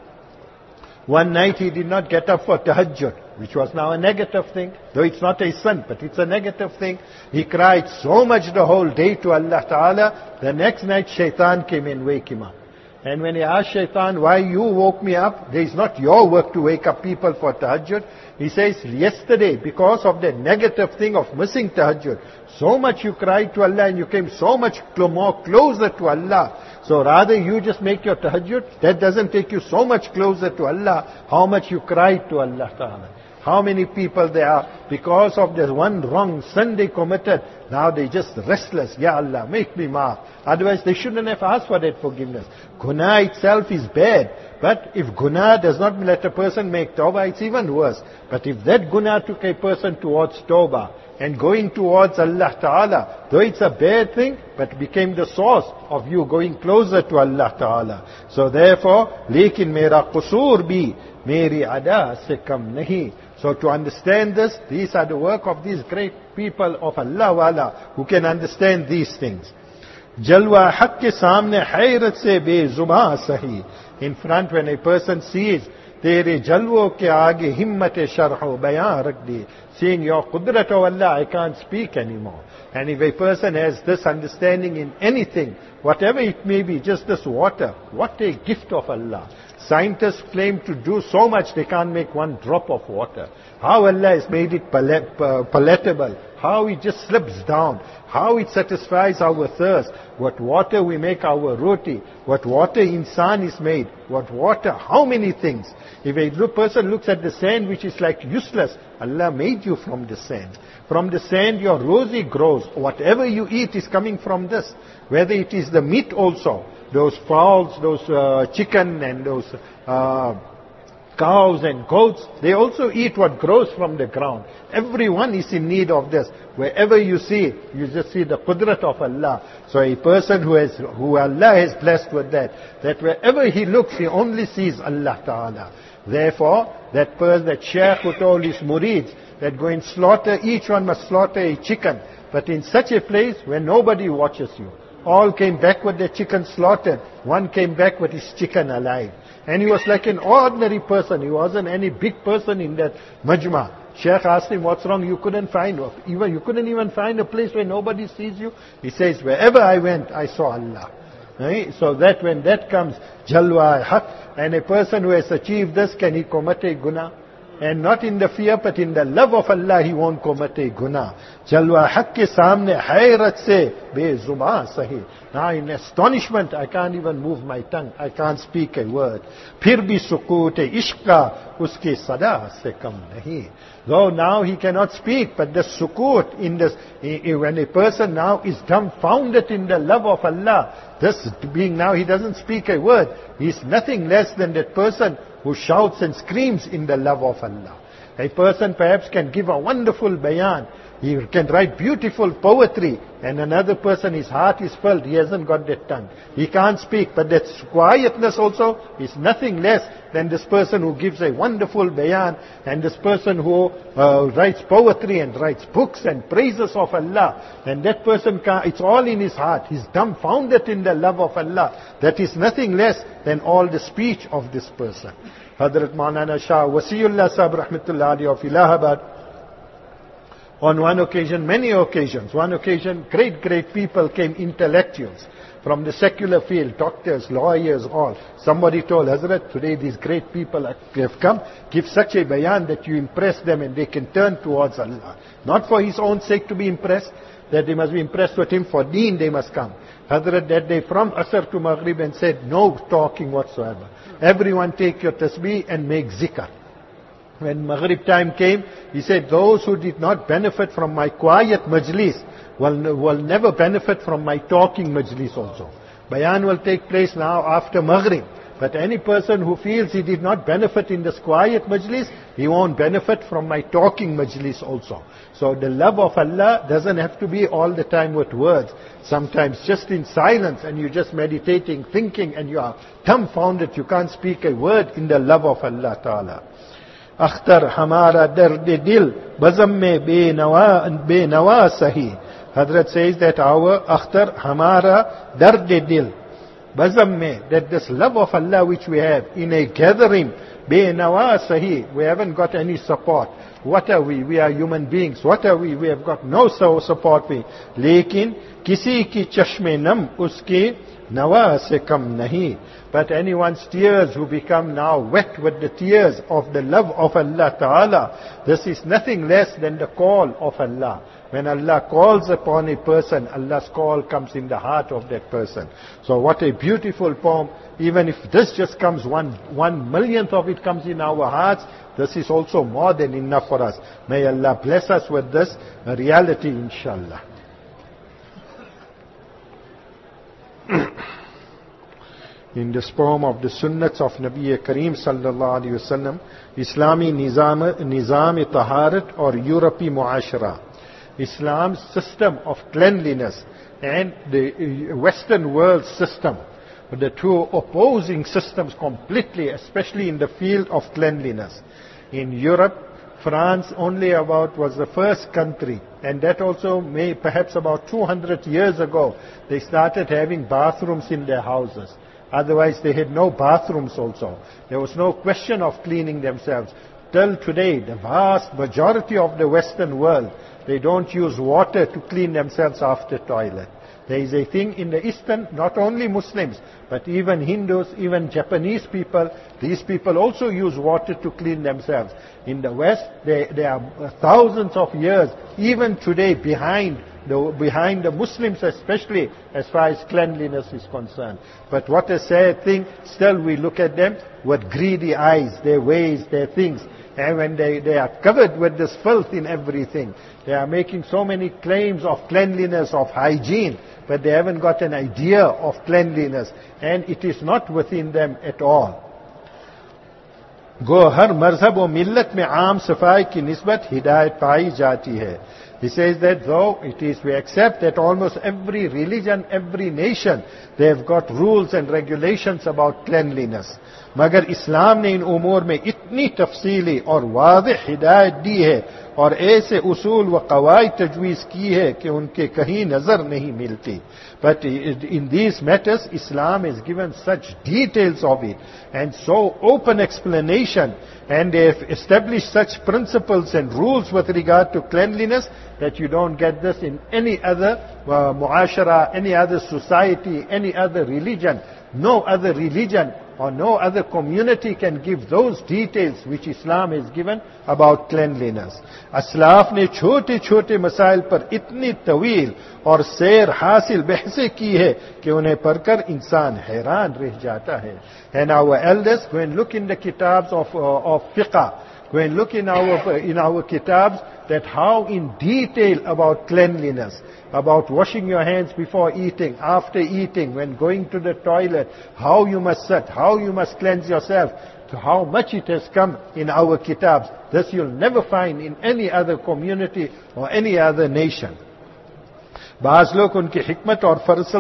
One night he did not get up for tahajjud, which was now a negative thing. Though it's not a sin, but it's a negative thing. He cried so much the whole day to Allah Ta'ala. The next night shaitan came and wake him up. And when he asked shaitan, why you woke me up? There is not your work to wake up people for tahajjud. He says, yesterday, because of the negative thing of missing tahajjud, so much you cried to Allah and you came so much more closer to Allah. So rather you just make your tahajjud, that doesn't take you so much closer to Allah, how much you cried to Allah Ta'ala. How many people there are, because of this one wrong sin they committed, now they just restless. Ya Allah, make me maaf. Otherwise they shouldn't have asked for that forgiveness. Guna itself is bad, But if guna does not let a person make tawbah, it's even worse. But if that guna took a person towards tawbah and going towards Allah Ta'ala, though it's a bad thing, but became the source of you going closer to Allah Ta'ala. So therefore, lekin mera qusur bhi, meri ada se kam nahi. So to understand this, these are the work of these great people of Allah Wala who can understand these things. Jalwa haq ke samne hayrat se bezuba sahi. In front, when a person sees, tere jalwo ke aage himmat sharh bayan rakh di. Seeing your qudrat of Allah, I can't speak anymore. And if a person has this understanding in anything, whatever it may be, just this water, what a gift of Allah. Scientists claim to do so much, they can't make one drop of water. How Allah has made it palatable, how it just slips down, how it satisfies our thirst, what water we make our roti, what water insan is made, what water, how many things. If a person looks at the sand which is like useless, Allah made you from the sand. From the sand your rosy grows. Whatever you eat is coming from this. Whether it is the meat also, those fowls, those chicken and those cows and goats, they also eat what grows from the ground. Everyone is in need of this. Wherever you see, you just see the qudrat of Allah. So a person who Allah has blessed with that wherever he looks, he only sees Allah Ta'ala. Therefore, that sheikh who told his murids that go and slaughter, each one must slaughter a chicken. But in such a place where nobody watches you. All came back with their chicken slaughtered. One came back with his chicken alive. And he was like an ordinary person. He wasn't any big person in that majma. Sheikh asked him, what's wrong? You couldn't even find a place where nobody sees you. He says, wherever I went, I saw Allah. Right? So that when that comes, jalwa haq, and a person who has achieved this, can he commit a guna? And not in the fear, but in the love of Allah, he won't commit a guna. Jalwa haq ke samne hayrat se bezuba sahi. Now in astonishment, I can't even move my tongue. I can't speak a word. Phir bhi sukut ishq ka uski sada se kam nahi. Though now he cannot speak, but the sukut in this, when a person now is dumbfounded in the love of Allah, this being now he doesn't speak a word, he is nothing less than that person who shouts and screams in the love of Allah. A person perhaps can give a wonderful bayan, he can write beautiful poetry, and another person, his heart is filled, he hasn't got that tongue. He can't speak, but that quietness also is nothing less than this person who gives a wonderful bayan, and this person who writes poetry and writes books and praises of Allah. And that person, it's all in his heart. He's dumbfounded in the love of Allah. That is nothing less than all the speech of this person. Hazrat Maulana Shah Wasiullah Sahib Rahmatullah Alayhi of Allahabad, on one occasion, many occasions, one occasion, great people came, intellectuals from the secular field, doctors, lawyers, all. Somebody told Hazrat, today these great people have come, give such a bayan that you impress them and they can turn towards Allah. Not for his own sake to be impressed, that they must be impressed with him, for deen they must come. Hazrat that day from Asr to Maghrib and said, no talking whatsoever. Everyone take your tasbih and make zikr. When Maghrib time came, he said, those who did not benefit from my quiet majlis will never benefit from my talking majlis also. Bayan will take place now after Maghrib. But any person who feels he did not benefit in this quiet majlis, he won't benefit from my talking majlis also. So the love of Allah doesn't have to be all the time with words. Sometimes just in silence and you're just meditating, thinking, and you are dumbfounded. You can't speak a word in the love of Allah Ta'ala. Akhtar hamara dard dil bazam mein benawa sahi. Hazrat says that our akhtar hamara dard dil bazam mein, that this love of Allah which we have in a gathering, benawa sahi, we haven't got any support. What are we? We are human beings. What are we? We have got no support. Lekin kisi ki chashme nam uski nawa se kam nahi. But anyone's tears who become now wet with the tears of the love of Allah Ta'ala, this is nothing less than the call of Allah. When Allah calls upon a person, Allah's call comes in the heart of that person. So what a beautiful poem. Even if this just comes, 1/1,000,000th of it comes in our hearts, this is also more than enough for us. May Allah bless us with this reality, inshallah. in the form of the sunnats of Nabi Kareem sallallahu alaihi wasallam, Islami nizam taharat or European muashara. Islam's system of cleanliness and the Western world system, the two opposing systems completely, especially in the field of cleanliness. In Europe, France only was the first country, and that also perhaps about 200 years ago, they started having bathrooms in their houses. Otherwise, they had no bathrooms also. There was no question of cleaning themselves. Till today, the vast majority of the Western world, they don't use water to clean themselves after toilet. There is a thing in the Eastern, not only Muslims, but even Hindus, even Japanese people, these people also use water to clean themselves. In the West, there are thousands of years, even today, behind the Muslims especially, as far as cleanliness is concerned. But what a sad thing, still we look at them with greedy eyes, their ways, their things. And when they are covered with this filth in everything, they are making so many claims of cleanliness, of hygiene, but they haven't got an idea of cleanliness, and it is not within them at all. गो हर मजहब और मिल्लत में आम सफाई की निस्बत हिदायत पाई जाती है. He says that though we accept that almost every religion, every nation, they have got rules and regulations about cleanliness. मगर इस्लाम ने इन उमूर में इतनी तफसीली और वाज़ेह हिदायत दी है और ऐसे उसूल व कवायद तजवीज़ की है कि उनके कहीं नजर नहीं मिलती. But in these matters, Islam has given such details of it and so open explanation, and they have established such principles and rules with regard to cleanliness that you don't get this in any other muashara, any other society, any other religion. No other religion or no other community can give those details which Islam has given about cleanliness. असलाफ ने छोटे छोटे मसाइल पर इतनी तवील और सैर हासिल बहसें की है कि उन्हें पढ़कर इंसान हैरान रह जाता है. And our elders, go and look in the kitabs of fiqh, go and look in our kitabs, that how in detail about cleanliness, about washing your hands before eating, after eating, when going to the toilet, how you must sit, how you must cleanse yourself, to how much it has come in our kitabs. This you'll never find in any other community or any other nation. बाज़ लोग उनकी हिकमत और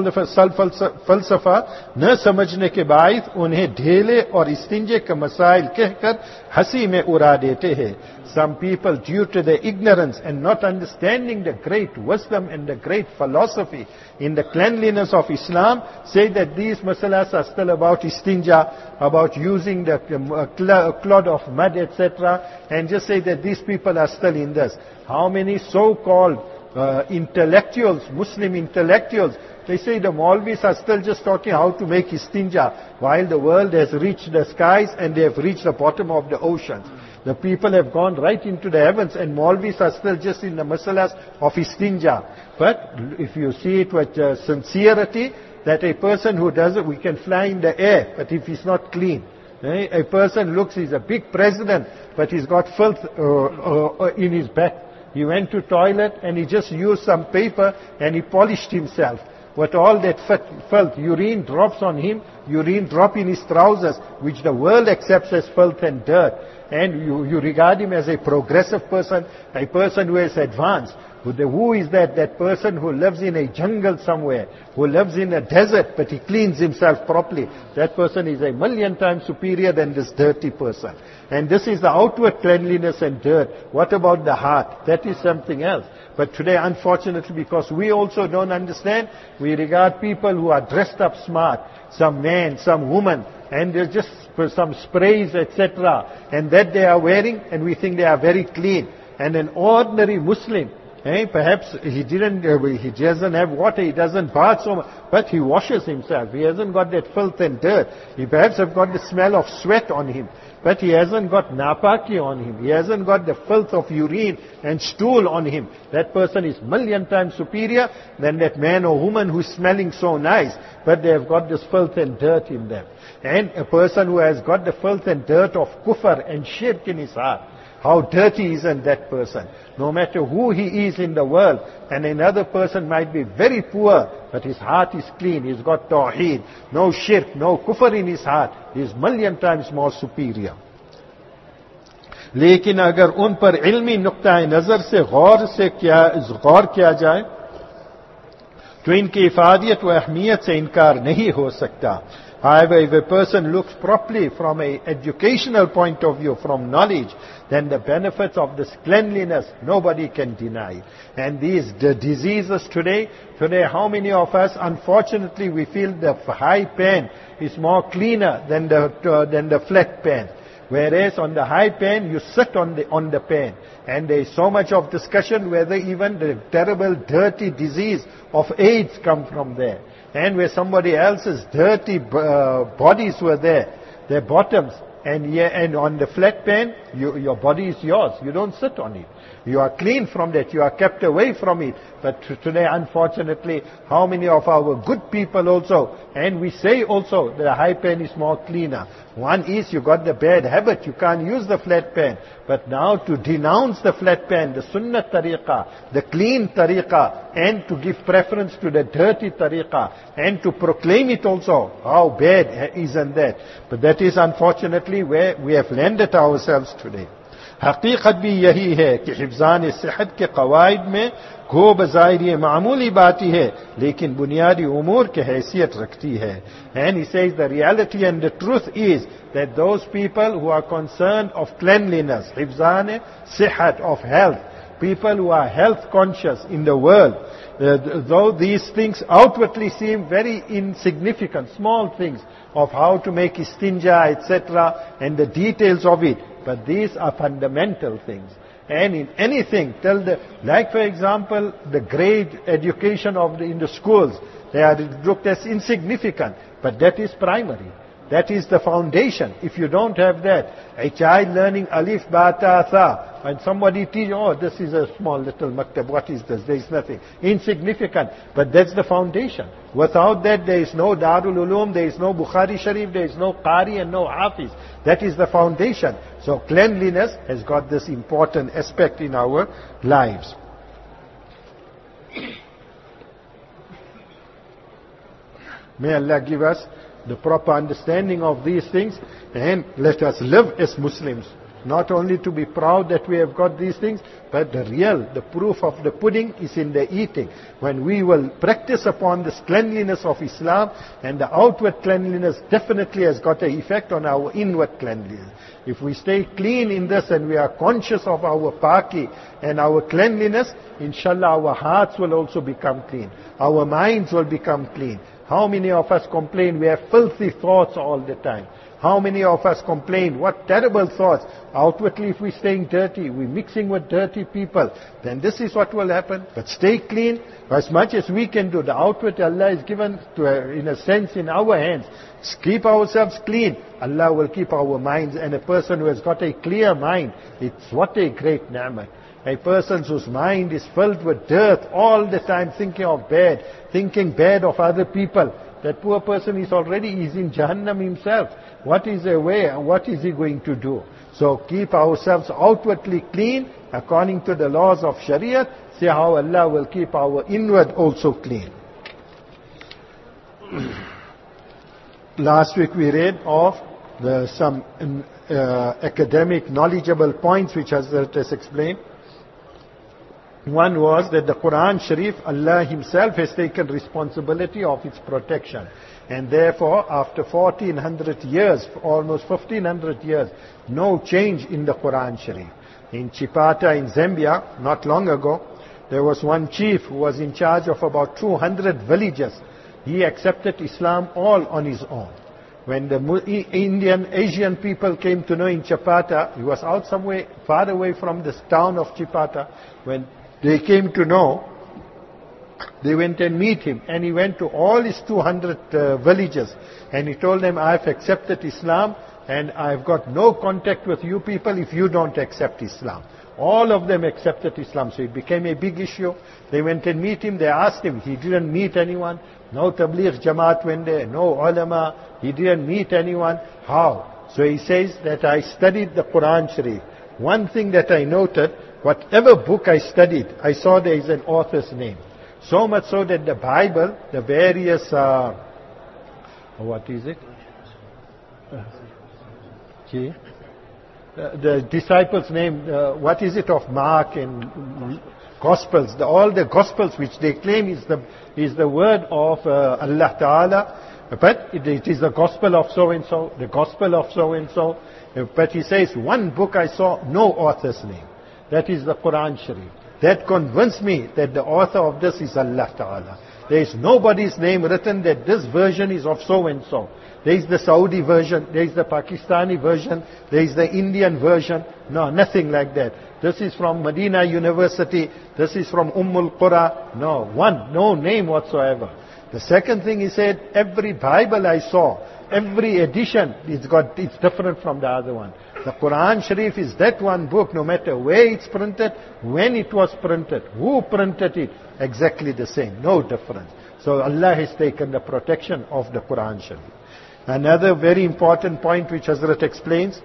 फलसफा न समझने के बायस उन्हें ढेले और इस्तिंजे के मसाइल कहकर हंसी में उड़ा देते हैं. Some people, due to their ignorance and not understanding the great wisdom and the great philosophy in the cleanliness of Islam, say that these masalas are still about istinja, about using the clod of mud, etc., and just say that these people are still in this. How many so-called intellectuals, Muslim intellectuals, they say the Maulvis are still just talking how to make istinja, while the world has reached the skies and they have reached the bottom of the oceans. The people have gone right into the heavens, and Maulvis are still just in the masalas of istinja. But if you see it with sincerity, that a person who does it, we can fly in the air, but if he's not clean. A person looks, he's a big president, but he's got filth in his back. He went to toilet and he just used some paper and he polished himself. With all that filth, urine drops on him, urine drop in his trousers, which the world accepts as filth and dirt. And you regard him as a progressive person, a person who has advanced. Who is that? That person who lives in a jungle somewhere, who lives in a desert, but he cleans himself properly. That person is a million times superior than this dirty person. And this is the outward cleanliness and dirt. What about the heart? That is something else. But today, unfortunately, because we also don't understand, we regard people who are dressed up smart, some man, some woman, and there's just some sprays, etc., and that they are wearing, and we think they are very clean. And an ordinary Muslim, perhaps he doesn't have water, he doesn't bath so much, but he washes himself. He hasn't got that filth and dirt. He perhaps have got the smell of sweat on him, but he hasn't got napaki on him. He hasn't got the filth of urine and stool on him. That person is million times superior than that man or woman who's smelling so nice, but they have got this filth and dirt in them. And a person who has got the filth and dirt of kufr and shirk in his heart, How dirty isn't that person? No matter who he is in the world, and another person might be very poor, but his heart is clean, he's got tawheed, no shirk, no kufr in his heart, he is million times more superior. लेकिन अगर उन पर इल्मी नुक्ताए नजर से गौर किया जाए तो इनकी इफादियत व अहमियत से इनकार नहीं हो सकता. However, if a person looks properly from an educational point of view, from knowledge, then the benefits of this cleanliness, nobody can deny. And the diseases today, how many of us, unfortunately, we feel the high pan is more cleaner than the flat pan. Whereas on the high pan, you sit on the pan. And there is so much of discussion whether even the terrible dirty disease of AIDS come from there. And where somebody else's dirty bodies were there, their bottoms, and on the flat pan, your body is yours. You don't sit on it. You are clean from that. You are kept away from it. But today, unfortunately, how many of our good people also, and we say also that the high pan is more cleaner. One is you got the bad habit. You can't use the flat pan. But now to denounce the flat pan, the sunnah tariqah, the clean tariqah, and to give preference to the dirty tariqah, and to proclaim it also, how bad isn't that? But that is unfortunately where we have landed ourselves today. हकीकत भी यही है कि हिफ्ज़ान सेहत के कवायद में गो बज़ाहिर ये मामूली बात ही है, लेकिन बुनियादी उमूर की हैसियत रखती है. And he says the reality and the truth is that those people who are concerned of cleanliness, हिफ्ज़ान सेहत, of health, people who are health conscious in the world, though these things outwardly seem very insignificant, small things of how to make istinja, etc., and the details of it, but these are fundamental things. And in anything, like for example, the grade education in the schools, they are looked as insignificant, but that is primary. That is the foundation. If you don't have that, a child learning alif, ba, ta, tha, and somebody teach, oh, this is a small little maktab, what is this? There is nothing. Insignificant. But that's the foundation. Without that, there is no Darul Ulum, there is no Bukhari Sharif, there is no Qari and no Hafiz. That is the foundation. So cleanliness has got this important aspect in our lives. May Allah give us the proper understanding of these things, and let us live as Muslims. Not only to be proud that we have got these things, but the proof of the pudding is in the eating. When we will practice upon this cleanliness of Islam, and the outward cleanliness definitely has got an effect on our inward cleanliness. If we stay clean in this and we are conscious of our paki and our cleanliness, inshallah our hearts will also become clean. Our minds will become clean. How many of us complain we have filthy thoughts all the time? How many of us complain, what terrible thoughts? Outwardly, if we're staying dirty, we're mixing with dirty people, then this is what will happen. But stay clean as much as we can do. The outward Allah is given, in a sense, in our hands. Keep ourselves clean. Allah will keep our minds. And a person who has got a clear mind, it's what a great ni'mat. A person whose mind is filled with dirt all the time, thinking bad of other people, that poor person is in Jahannam himself. What is the way? What is he going to do? So keep ourselves outwardly clean according to the laws of Shariat. See how Allah will keep our inward also clean. Last week we read of some academic knowledgeable points which Hazrat has explained. One was that the Quran Sharif, Allah Himself has taken responsibility of its protection. And therefore, after 1400 years, almost 1500 years, no change in the Quran Sharif. In Chipata in Zambia, not long ago, there was one chief who was in charge of about 200 villages. He accepted Islam all on his own. When the Asian people came to know in Chipata, he was out somewhere far away from this town of Chipata. When they came to know, they went and meet him, and he went to all his 200 villages, and he told them, I have accepted Islam, and I have got no contact with you people if you don't accept Islam. All of them accepted Islam, so it became a big issue. They went and meet him, they asked him, he didn't meet anyone, no Tabligh Jamaat went there, no ulama, he didn't meet anyone. How? So he says that I studied the Quran Sharif. one thing that I noted, whatever book I studied, I saw there is an author's name. So much so that the Bible, the various, what is it? The disciples' name, what is it of Mark and Gospels? All the Gospels which they claim is the word of Allah Ta'ala. But it is the Gospel of so-and-so, the Gospel of so-and-so. But he says, one book I saw, no author's name. That is the Quran Sharif. That convinced me that the author of this is Allah Ta'ala. There is nobody's name written that this version is of so-and-so. There is the Saudi version, there is the Pakistani version, there is the Indian version. No, nothing like that. This is from Medina University, this is from Ummul Qura. No name whatsoever. The second thing he said, every Bible I saw, every edition, it's different from the other one. The Quran Sharif is that one book, no matter where it's printed, when it was printed, who printed it, exactly the same, no difference. So Allah has taken the protection of the Quran Sharif. Another very important point which Hazrat explains,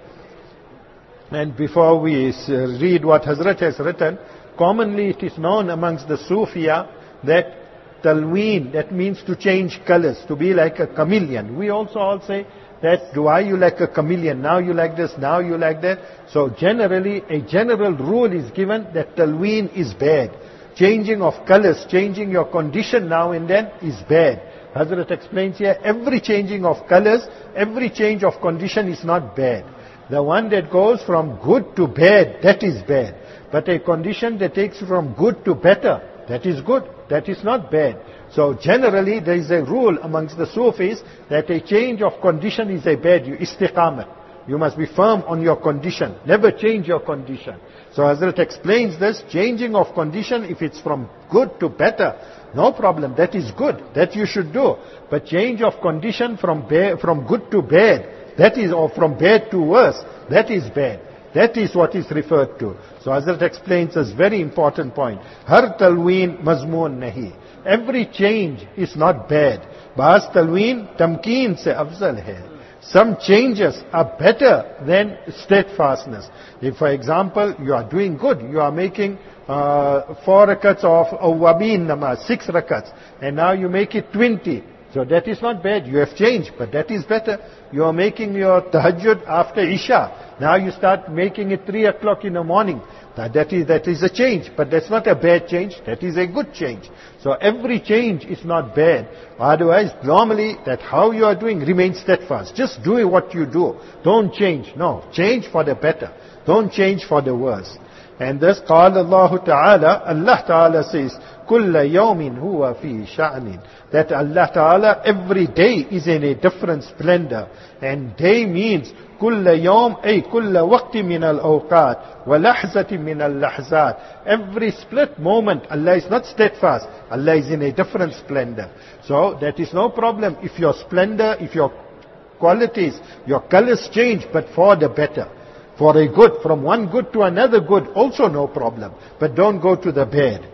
and before we read what Hazrat has written, commonly it is known amongst the Sufiya that talween, that means to change colors, to be like a chameleon. We also all say that, why you like a chameleon? Now you like this, now you like that. So generally, a general rule is given that talween is bad. Changing of colors, changing your condition now and then is bad. Hazrat explains here, every changing of colors, every change of condition is not bad. The one that goes from good to bad, that is bad. But a condition that takes you from good to better, that is good, that is not bad. So generally there is a rule amongst the Sufis that a change of condition is a bad. You istiqamat. You must be firm on your condition. Never change your condition. So Hazrat explains this, changing of condition, if it's from good to better, no problem, that is good, that you should do. But change of condition from good to bad, that is, or from bad to worse, that is bad. That is what is referred to. So Hazrat explains this very important point. Har talween mazmoon nahi. Every change is not bad. Baaz talween tamkeen se afzal hai. Some changes are better than steadfastness. If, for example, you are doing good, you are making 4 rakats of awwabin namaz, 6 rakats, and now you make it 20. So that is not bad. You have changed, but that is better. You are making your tahajjud after Isha. Now you start making it 3 o'clock in the morning. That is a change, but that's not a bad change. That is a good change. So every change is not bad. Otherwise, normally, that how you are doing, remain steadfast. Just do what you do. Don't change. No, change for the better. Don't change for the worse. And this, قال الله تعالى, Allah Ta'ala says, كل يوم هو في شأن. That Allah Ta'ala every day is in a different splendor. And day means كل يوم أي كل وقت من الأوقات ولحظة من اللحظات. Every split moment, Allah is not steadfast. Allah is in a different splendor. So that is no problem if your splendor, if your qualities, your colors change, but for the better. For a good, from one good to another good, also no problem. But don't go to the bad.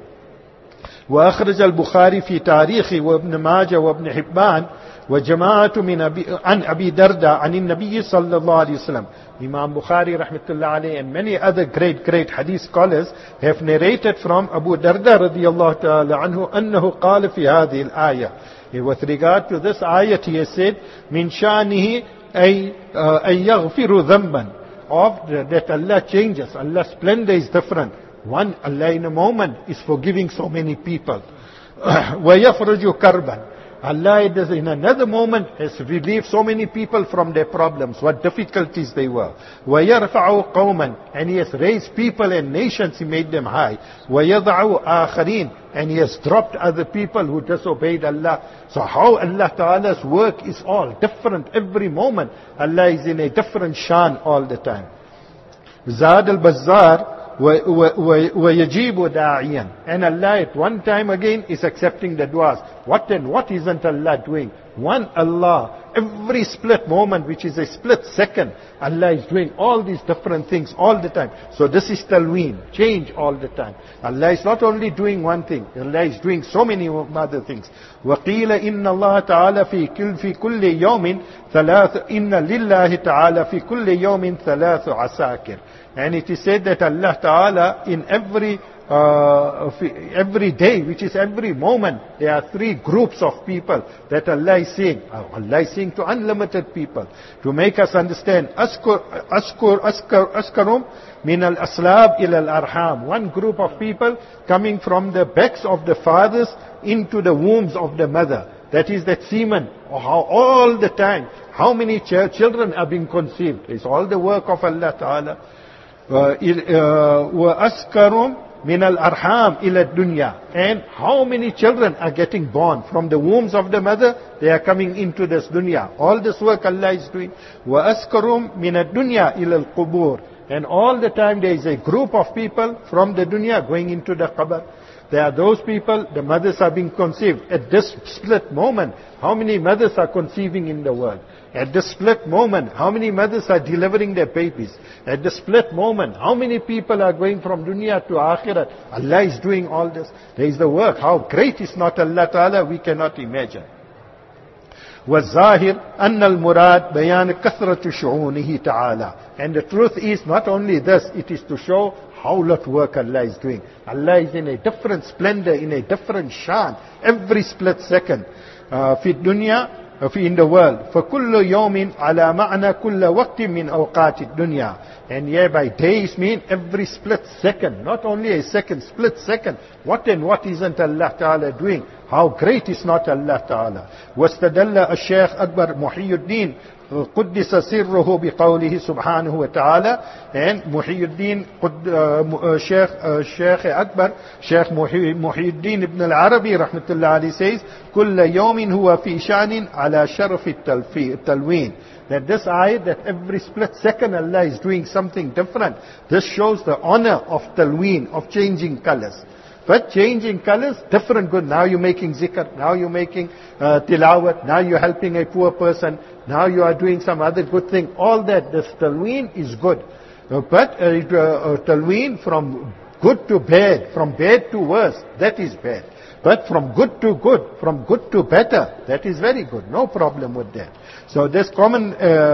وأخرج البخاري في تاريخه وابن ماجه وابن حبان وجماعة عن أبي درداء عن النبي صلى الله عليه وسلم. Imam Bukhari rahmatullah alayhi and many other great hadith scholars have narrated from Abu Darda radiyallahu ta'ala anhu أنه قال في هذه الآية. With regard to this ayat, he has said, من شأنه أن يغفر ذنبا. Of that Allah changes, Allah's splendor is different. One, Allah in a moment is forgiving so many people. وَيَفْرُجُ كَرْبًا. Allah in another moment has relieved so many people from their problems, what difficulties they were. وَيَرْفَعُ قَوْمًا. And He has raised people and nations, He made them high. وَيَضَعُ آخَرِينَ. And He has dropped other people who disobeyed Allah. So how Allah Ta'ala's work is all different every moment. Allah is in a different shan all the time. Zad al-Bazzar. وَيَجِيبُ دَاعِيًا. And Allah at one time again is accepting the du'as. What and what isn't Allah doing? One Allah, every split moment, which is a split second, Allah is doing all these different things all the time. So this is talween, change all the time. Allah is not only doing one thing, Allah is doing so many other things. وَقِيلَ إِنَّ اللَّهَ تَعَالَى فِي كُلِّ يَوْمٍ ثَلَاثُ إِنَّ لِلَّهِ تَعَالَى فِي كُلِّ يَوْمٍ ثَلَاثُ عَسَاكِرٍ. And it is said that Allah Ta'ala in every day, which is every moment, there are 3 groups of people that Allah is seeing. Allah is seeing to unlimited people. To make us understand, askarum min al-aslab ila al-arham. One group of people coming from the backs of the fathers into the wombs of the mother. That is that semen. All the time. How many children are being conceived? It's all the work of Allah Ta'ala. وَأَسْكَرُمْ مِنَ الْأَرْحَامِ إِلَى الدُّنْيَا. And how many children are getting born from the wombs of the mother? They are coming into this dunya. All this work Allah is doing. وَأَسْكَرُمْ مِنَ الدُّنْيا إِلَى الْقُبُورِ. And all the time there is a group of people from the dunya going into the qabr. There are those people, the mothers are being conceived. At this split moment, how many mothers are conceiving in the world? At this split moment, how many mothers are delivering their babies? At this split moment, how many people are going from dunya to akhirat? Allah is doing all this. There is the work. How great is not Allah Ta'ala, we cannot imagine. وَالظَّاهِرْ أَنَّ الْمُرَادْ بَيَانِ كَثْرَةُ شُعُونِهِ تَعَالَى. And the truth is not only this, it is to show how lot work Allah is doing. Allah is in a different splendor, in a different shan, every split second. في الدنيا in the world. فَكُلُّ يَوْمٍ عَلَى مَعْنَى كُلَّ وَقْتٍ مِّنْ أَوْقَاتِ الدُّنْيَا. And here by days mean every split second, not only a second, split second. What and what isn't Allah Ta'ala doing? How great is not Allah Ta'ala? واستدل الشيخ أكبر محي الدين قدس سره بقوله سبحانه وتعالى. And Muhyiddin Sheikh Akbar, Sheikh Muhyiddin ibn al-Arabi rahmatullah alayhi says, كل يوم هو في شأن على شرف التلوين. That this ayat, that every split second Allah is doing something different. This shows the honor of talween, of changing colors. But changing colors, different good. Now you're making zikr, now you're making tilawat, now you're helping a poor person, now you are doing some other good thing. All that, this talween is good. But talween from good to bad, from bad to worse, that is bad. But from good to good, from good to better, that is very good. No problem with that. So this common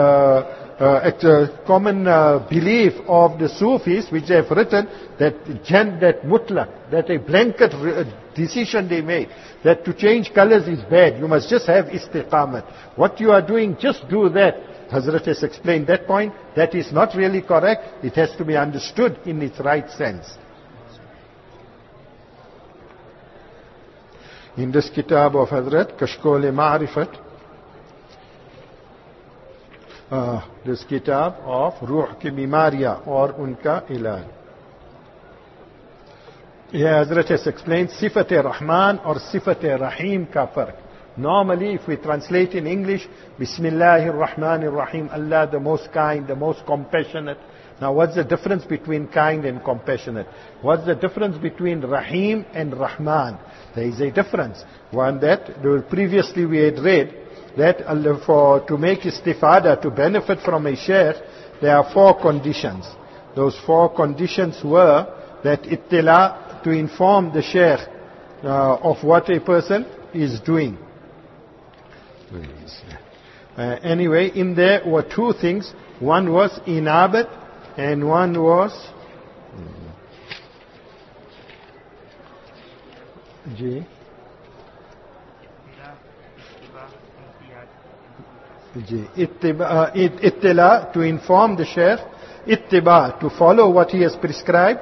belief of the Sufis, which they have written, that mutlaq, that a blanket decision they made, that to change colors is bad. You must just have istiqamat. What you are doing, just do that. Hazrat has explained that point. That is not really correct. It has to be understood in its right sense. In this kitab of Hazrat, Kashkol Ma'rifat, this kitab of Ruh ki Bimariya or Unka Ilaj. Here Hazrat has explained Sifat-e-Rahman or Sifat-e-Rahim ka farq. Normally, if we translate in English, Bismillahir-Rahmanir-Rahim, Allah the most kind, the most compassionate. Now what's the difference between kind and compassionate? What's the difference between Rahim and Rahman? There is a difference. One that previously we had read, that to make istifada, to benefit from a shaykh, there are 4 conditions. Those 4 conditions were that ittila, to inform the shaykh of what a person is doing. Anyway, in there were 2 things. One was inabat and one was ittila, to inform the shaykh, ittiba, to follow what he has prescribed,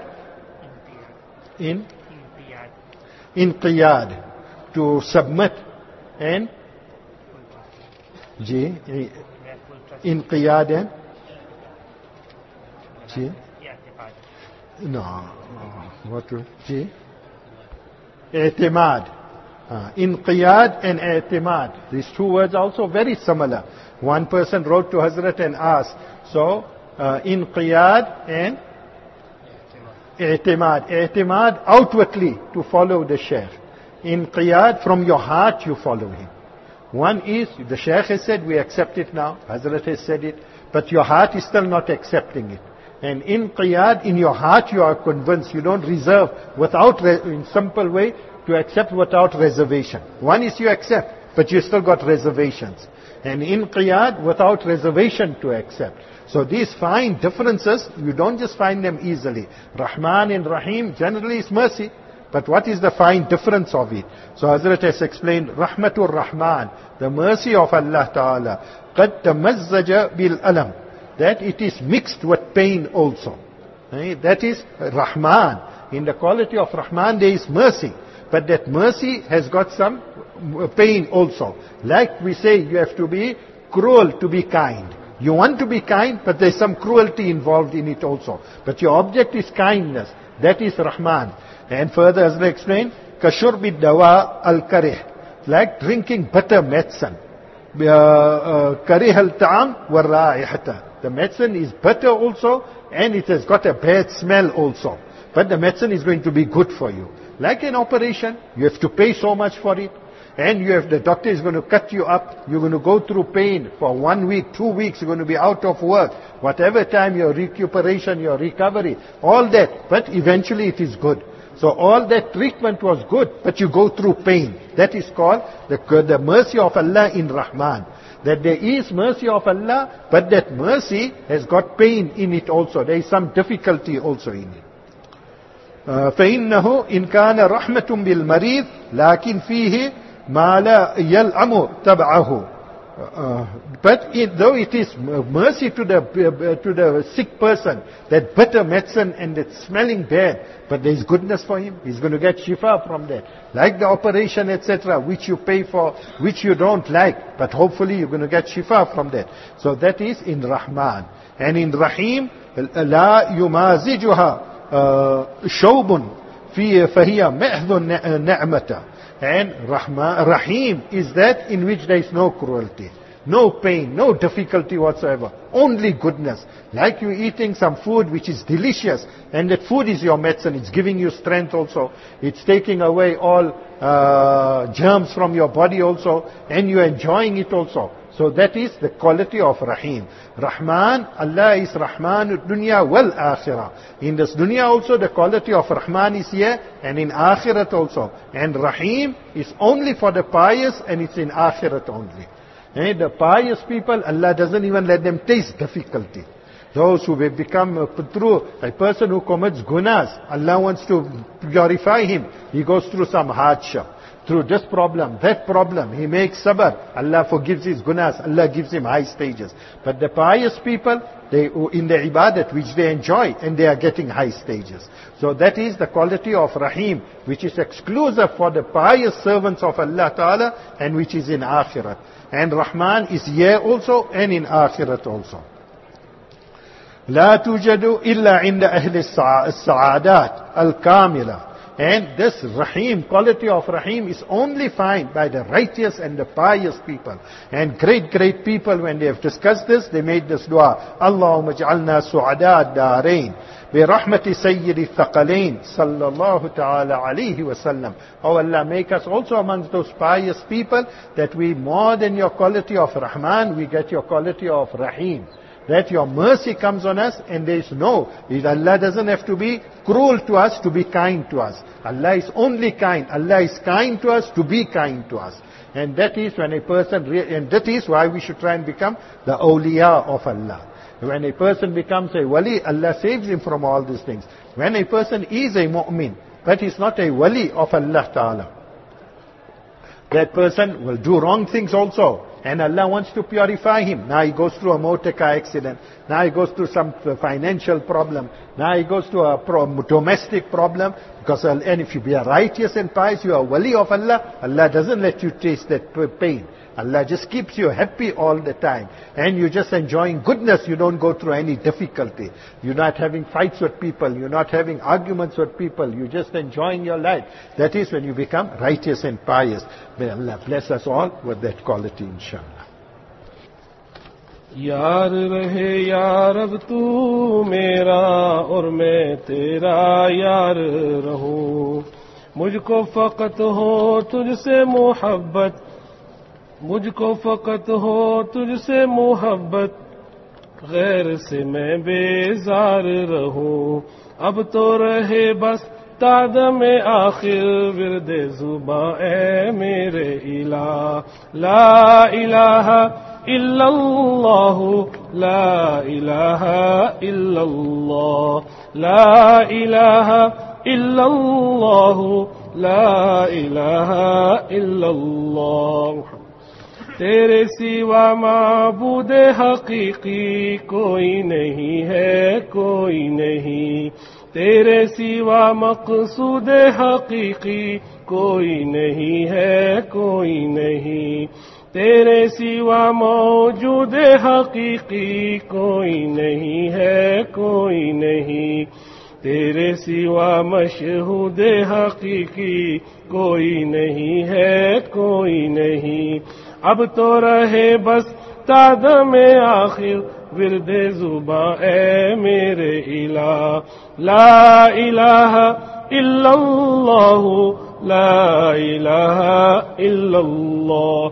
inqiyad, to submit, and inqiyad and what to i'timad. Inqiyad and i'timad. These 2 words also very similar. One person wrote to Hazrat and asked. So, inqiyad and i'timad. I'timad outwardly to follow the shaykh. inqiyad, from your heart you follow him. One is, the Shaykh has said, we accept it now, Hazrat has said it, but your heart is still not accepting it. And inqiyad, in your heart you are convinced, you don't reserve in simple way, to accept without reservation. One is you accept, but you still got reservations. And inqiyad, without reservation to accept. So these fine differences, you don't just find them easily. Rahman and Rahim generally is mercy, but what is the fine difference of it? So Hazrat has explained, Rahmatur Rahman, the mercy of Allah Ta'ala, qad tamazzaja bil alam, that it is mixed with pain also. That is Rahman. In the quality of Rahman there is mercy, but that mercy has got some pain also. Like we say, you have to be cruel to be kind. You want to be kind, but there's some cruelty involved in it also. But your object is kindness. That is Rahman. And further, as they explained, kashurbi dawa al-karih, like drinking bitter medicine. Karih al-ta'am wa ra'ihata. The medicine is bitter also, and it has got a bad smell also. But the medicine is going to be good for you. Like an operation, you have to pay so much for it. And the doctor is going to cut you up. You're going to go through pain for 1 week, 2 weeks. You're going to be out of work. Whatever time your recuperation, your recovery, all that. But eventually it is good. So all that treatment was good, but you go through pain. That is called the mercy of Allah in Rahman. That there is mercy of Allah, but that mercy has got pain in it also. There is some difficulty also in it. فإنه إن كان رحمة بالمريض لكن فيه ما لا يلأم تبعه. But though it is mercy to the sick person, that bitter medicine and it's smelling bad, but there is goodness for him. He's going to get shifa from that. Like the operation, etc., which you pay for, which you don't like, but hopefully you're going to get shifa from that. So that is in Rahman. And in Rahim, لا يمازجها شوب فهي محض نعمة. And Rahim is that in which there is no cruelty, no pain, no difficulty whatsoever, only goodness. Like you eating some food which is delicious, and that food is your medicine, it's giving you strength also, it's taking away all germs from your body also, and you're enjoying it also. So that is the quality of Rahim. Rahman, Allah is Rahman dunya wal akhirah. In this dunya also the quality of Rahman is here, and in akhirat also. And Rahim is only for the pious, and it's in akhirat only. And the pious people, Allah doesn't even let them taste difficulty. Those who have become through a person who commits gunas, Allah wants to purify him. He goes through some hardship. Through this problem, that problem, he makes sabr. Allah forgives his gunas. Allah gives him high stages. But the pious people, they in the ibadat which they enjoy, and they are getting high stages. So that is the quality of Rahim, which is exclusive for the pious servants of Allah Ta'ala, and which is in Akhirat. And Rahman is here also, and in Akhirat also. لا توجد إلا عند أهل السعادات الكاملة. And this Rahim, quality of Rahim is only found by the righteous and the pious people. And great people, when they have discussed this, they made this dua. Allahumma ja'alna su'ada ad-darain bi rahmati sayyidi thaqalain sallallahu ta'ala alayhi wa sallam. Oh Allah, make us also amongst those pious people, that we, more than your quality of Rahman, we get your quality of Rahim. That your mercy comes on us, and there is Allah doesn't have to be cruel to us to be kind to us. Allah is only kind. Allah is kind to us to be kind to us. And that is when a person, and that is why we should try and become the awliya of Allah. When a person becomes a wali, Allah saves him from all these things. When a person is a mu'min, but is not a wali of Allah Ta'ala, that person will do wrong things also. And Allah wants to purify him. Now he goes through a motor car accident. Now he goes through some financial problem. Now he goes to a domestic problem. And if you be a righteous and pious, you are wali of Allah, Allah doesn't let you taste that pain. Allah just keeps you happy all the time. And you're just enjoying goodness. You don't go through any difficulty. You're not having fights with people. You're not having arguments with people. You're just enjoying your life. That is when you become righteous and pious. May Allah bless us all with that quality, inshallah. यार रहे यार अब तू मेरा और मैं तेरा यार रहूं مجھ کو فقط ہو تجھ سے محبت، مجھ کو فقط ہو تجھ سے محبت، غیر سے میں بیزار رہوں، اب تو رہے بس تادم آخر ورد زباں اے میرے الہ، لا الہ الا اللہ، لا الہ الا اللہ، لا الہ الا اللہ، لا الہ الا اللہ۔ تیرے سوا معبود حقیقی کوئی نہیں ہے، کوئی نہیں، تیرے سوا مقصود حقیقی کوئی نہیں ہے، کوئی نہیں، تیرے سوا موجود حقیقی کوئی نہیں ہے، کوئی نہیں، تیرے سوا مشہود حقیقی کوئی نہیں ہے، کوئی نہیں، اب تو رہے بس تادم آخر ورد زباں اے میرے الہ، لا الہ الا اللہ، لا الہ الا اللہ،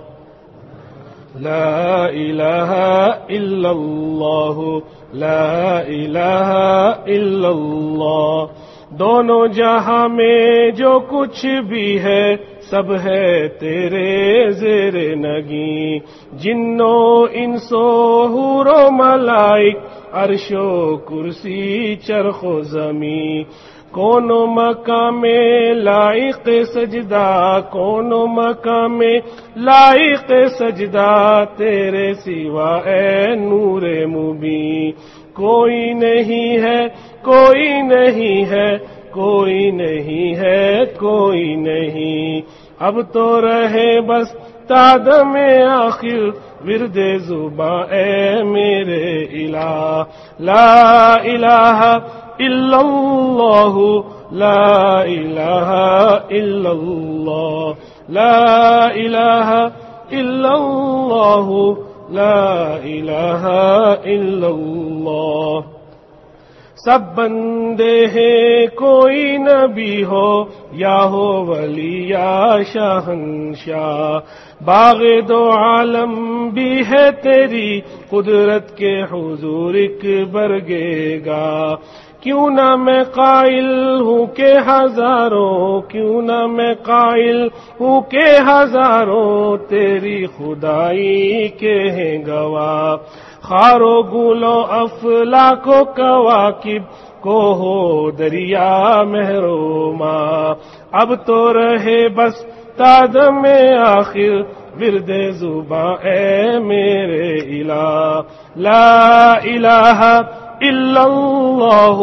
لا الہ الا اللہ، لا الہ الا اللہ۔ دونوں جہاں میں جو کچھ بھی ہے سب ہے تیرے زیر نگیں، جنوں انسو حور و ملائک، عرش و کرسی چرخ و زمین، کون و مقام لائق سجدہ، کون و مقام لائق سجدہ، تیرے سوا اے نور مبین، کوئی نہیں ہے، کوئی نہیں ہے، کوئی نہیں ہے، کوئی نہیں، اب تو رہے بس تادم آخر ورد زباں اے میرے الہ، لا الہ الا اللہ، لا الہ الا اللہ، لا الہ الا اللہ، لا الہ الا اللہ۔ سب بندے ہیں، کوئی نبی ہو یا ہو ولی یا شہنشاہ، باغ دو عالم بھی ہے تیری قدرت کے حضور ایک برگے گا، کیوں نہ میں قائل ہوں کہ ہزاروں، کیوں نہ میں قائل ہوں کہ ہزاروں تیری خدائی کے ہیں گواہ، خار و گل و افلاک و کواکب کو ہو دریا محروما، اب تو رہے بس تادم آخر ورد زباں اے میرے الہ، لا الہ الا اللہ،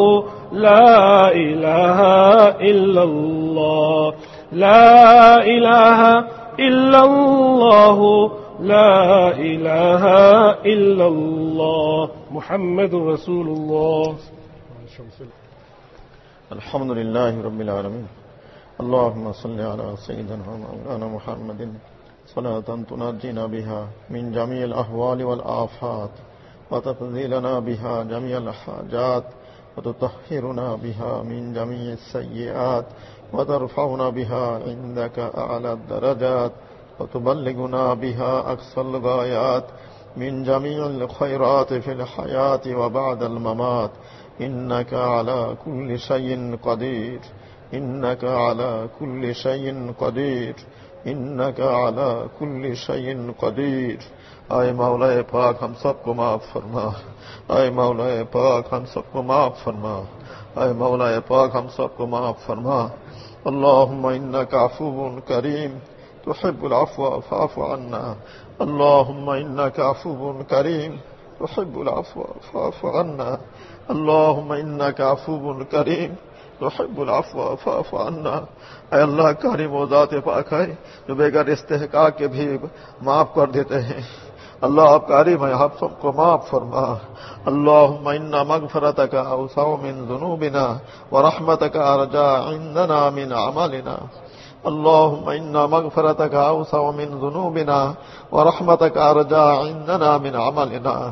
لا الہ الا اللہ، لا الہ الا اللہ، لا الہ الا اللہ، محمد رسول اللہ۔ الحمد للہ رب العالمین، اللہم صلی علی سیدنا مولانا محمد صلاة تنجینا بها من جمیع الاحوال والآفات وتقضی لنا بها جمیع الحاجات وتطہرنا بها من جمیع السیئات وترفعنا بها عندك اعلی الدرجات وتبلغنا بها اقصى الغایات من جمیع الخیرات فی الحیاة وبعد الممات، انك على كل شيء قدیر، انك على كل شيء قدیر، انك على كل شيء قدیر۔ اے مولا پاک ہم سب کو معاف فرما، اے مولا پاک ہم سب کو معاف فرما، اے مولا پاک ہم سب کو معاف فرما۔ اللهم انك عفو کریم تحب العفو فاعف عنا، اللهم انك عفو کریم تحب العفو فاعف عنا، اللهم انك عفو کریم تحب العفو فاعف عنا۔ اے اللہ کریم و ذات پاک ہے جو بغیر استحقاق کے بھی معاف کر دیتے ہیں، اللہ آپ کریم ہے، آپ سب کو معاف فرما۔ اللهم انا مغفرتك اوسع من ذنوبنا ورحمتك ارجى عندنا من عملنا، اللهم انا مغفرتك اوسع من ذنوبنا ورحمتك ارجى عندنا من عملنا۔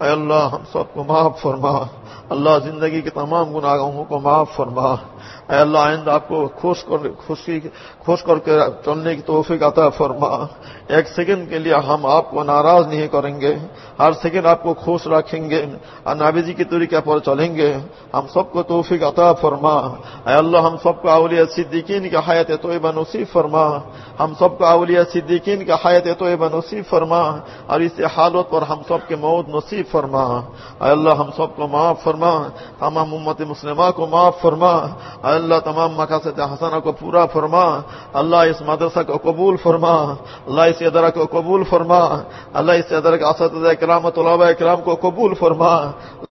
اے اللہ ہم سب کو معاف فرما، اللہ زندگی کے تمام گناہوں کو معاف فرما، اے اللہ آئندہ آپ کو خوش کر کے چلنے کی توفیق عطا فرما، ایک سیکنڈ کے لیے ہم آپ کو ناراض نہیں کریں گے، ہر سیکنڈ آپ کو خوش رکھیں گے، نبی جی کی طریقے پر چلیں گے، ہم سب کو توفیق عطا فرما، اے اللہ ہم سب کو اولیاء صدیقین کا حیات طیبہ نصیب فرما، ہم سب کو اولیاء صدیقین کا حیات طیبہ نصیب فرما، اور اس حالت پر ہم سب کے موت نصیب فرما، اے اللہ ہم سب کو معاف فرما، تمام امت مسلمہ کو معاف فرما، اے اللہ تمام مقاصد حسنہ کو پورا فرما، اللہ اس مدرسہ کو قبول فرما، اللہ اس ادارہ کو قبول فرما، اللہ اس ادارہ کے اساتذہ کرام و طلباء کرام کو قبول فرما۔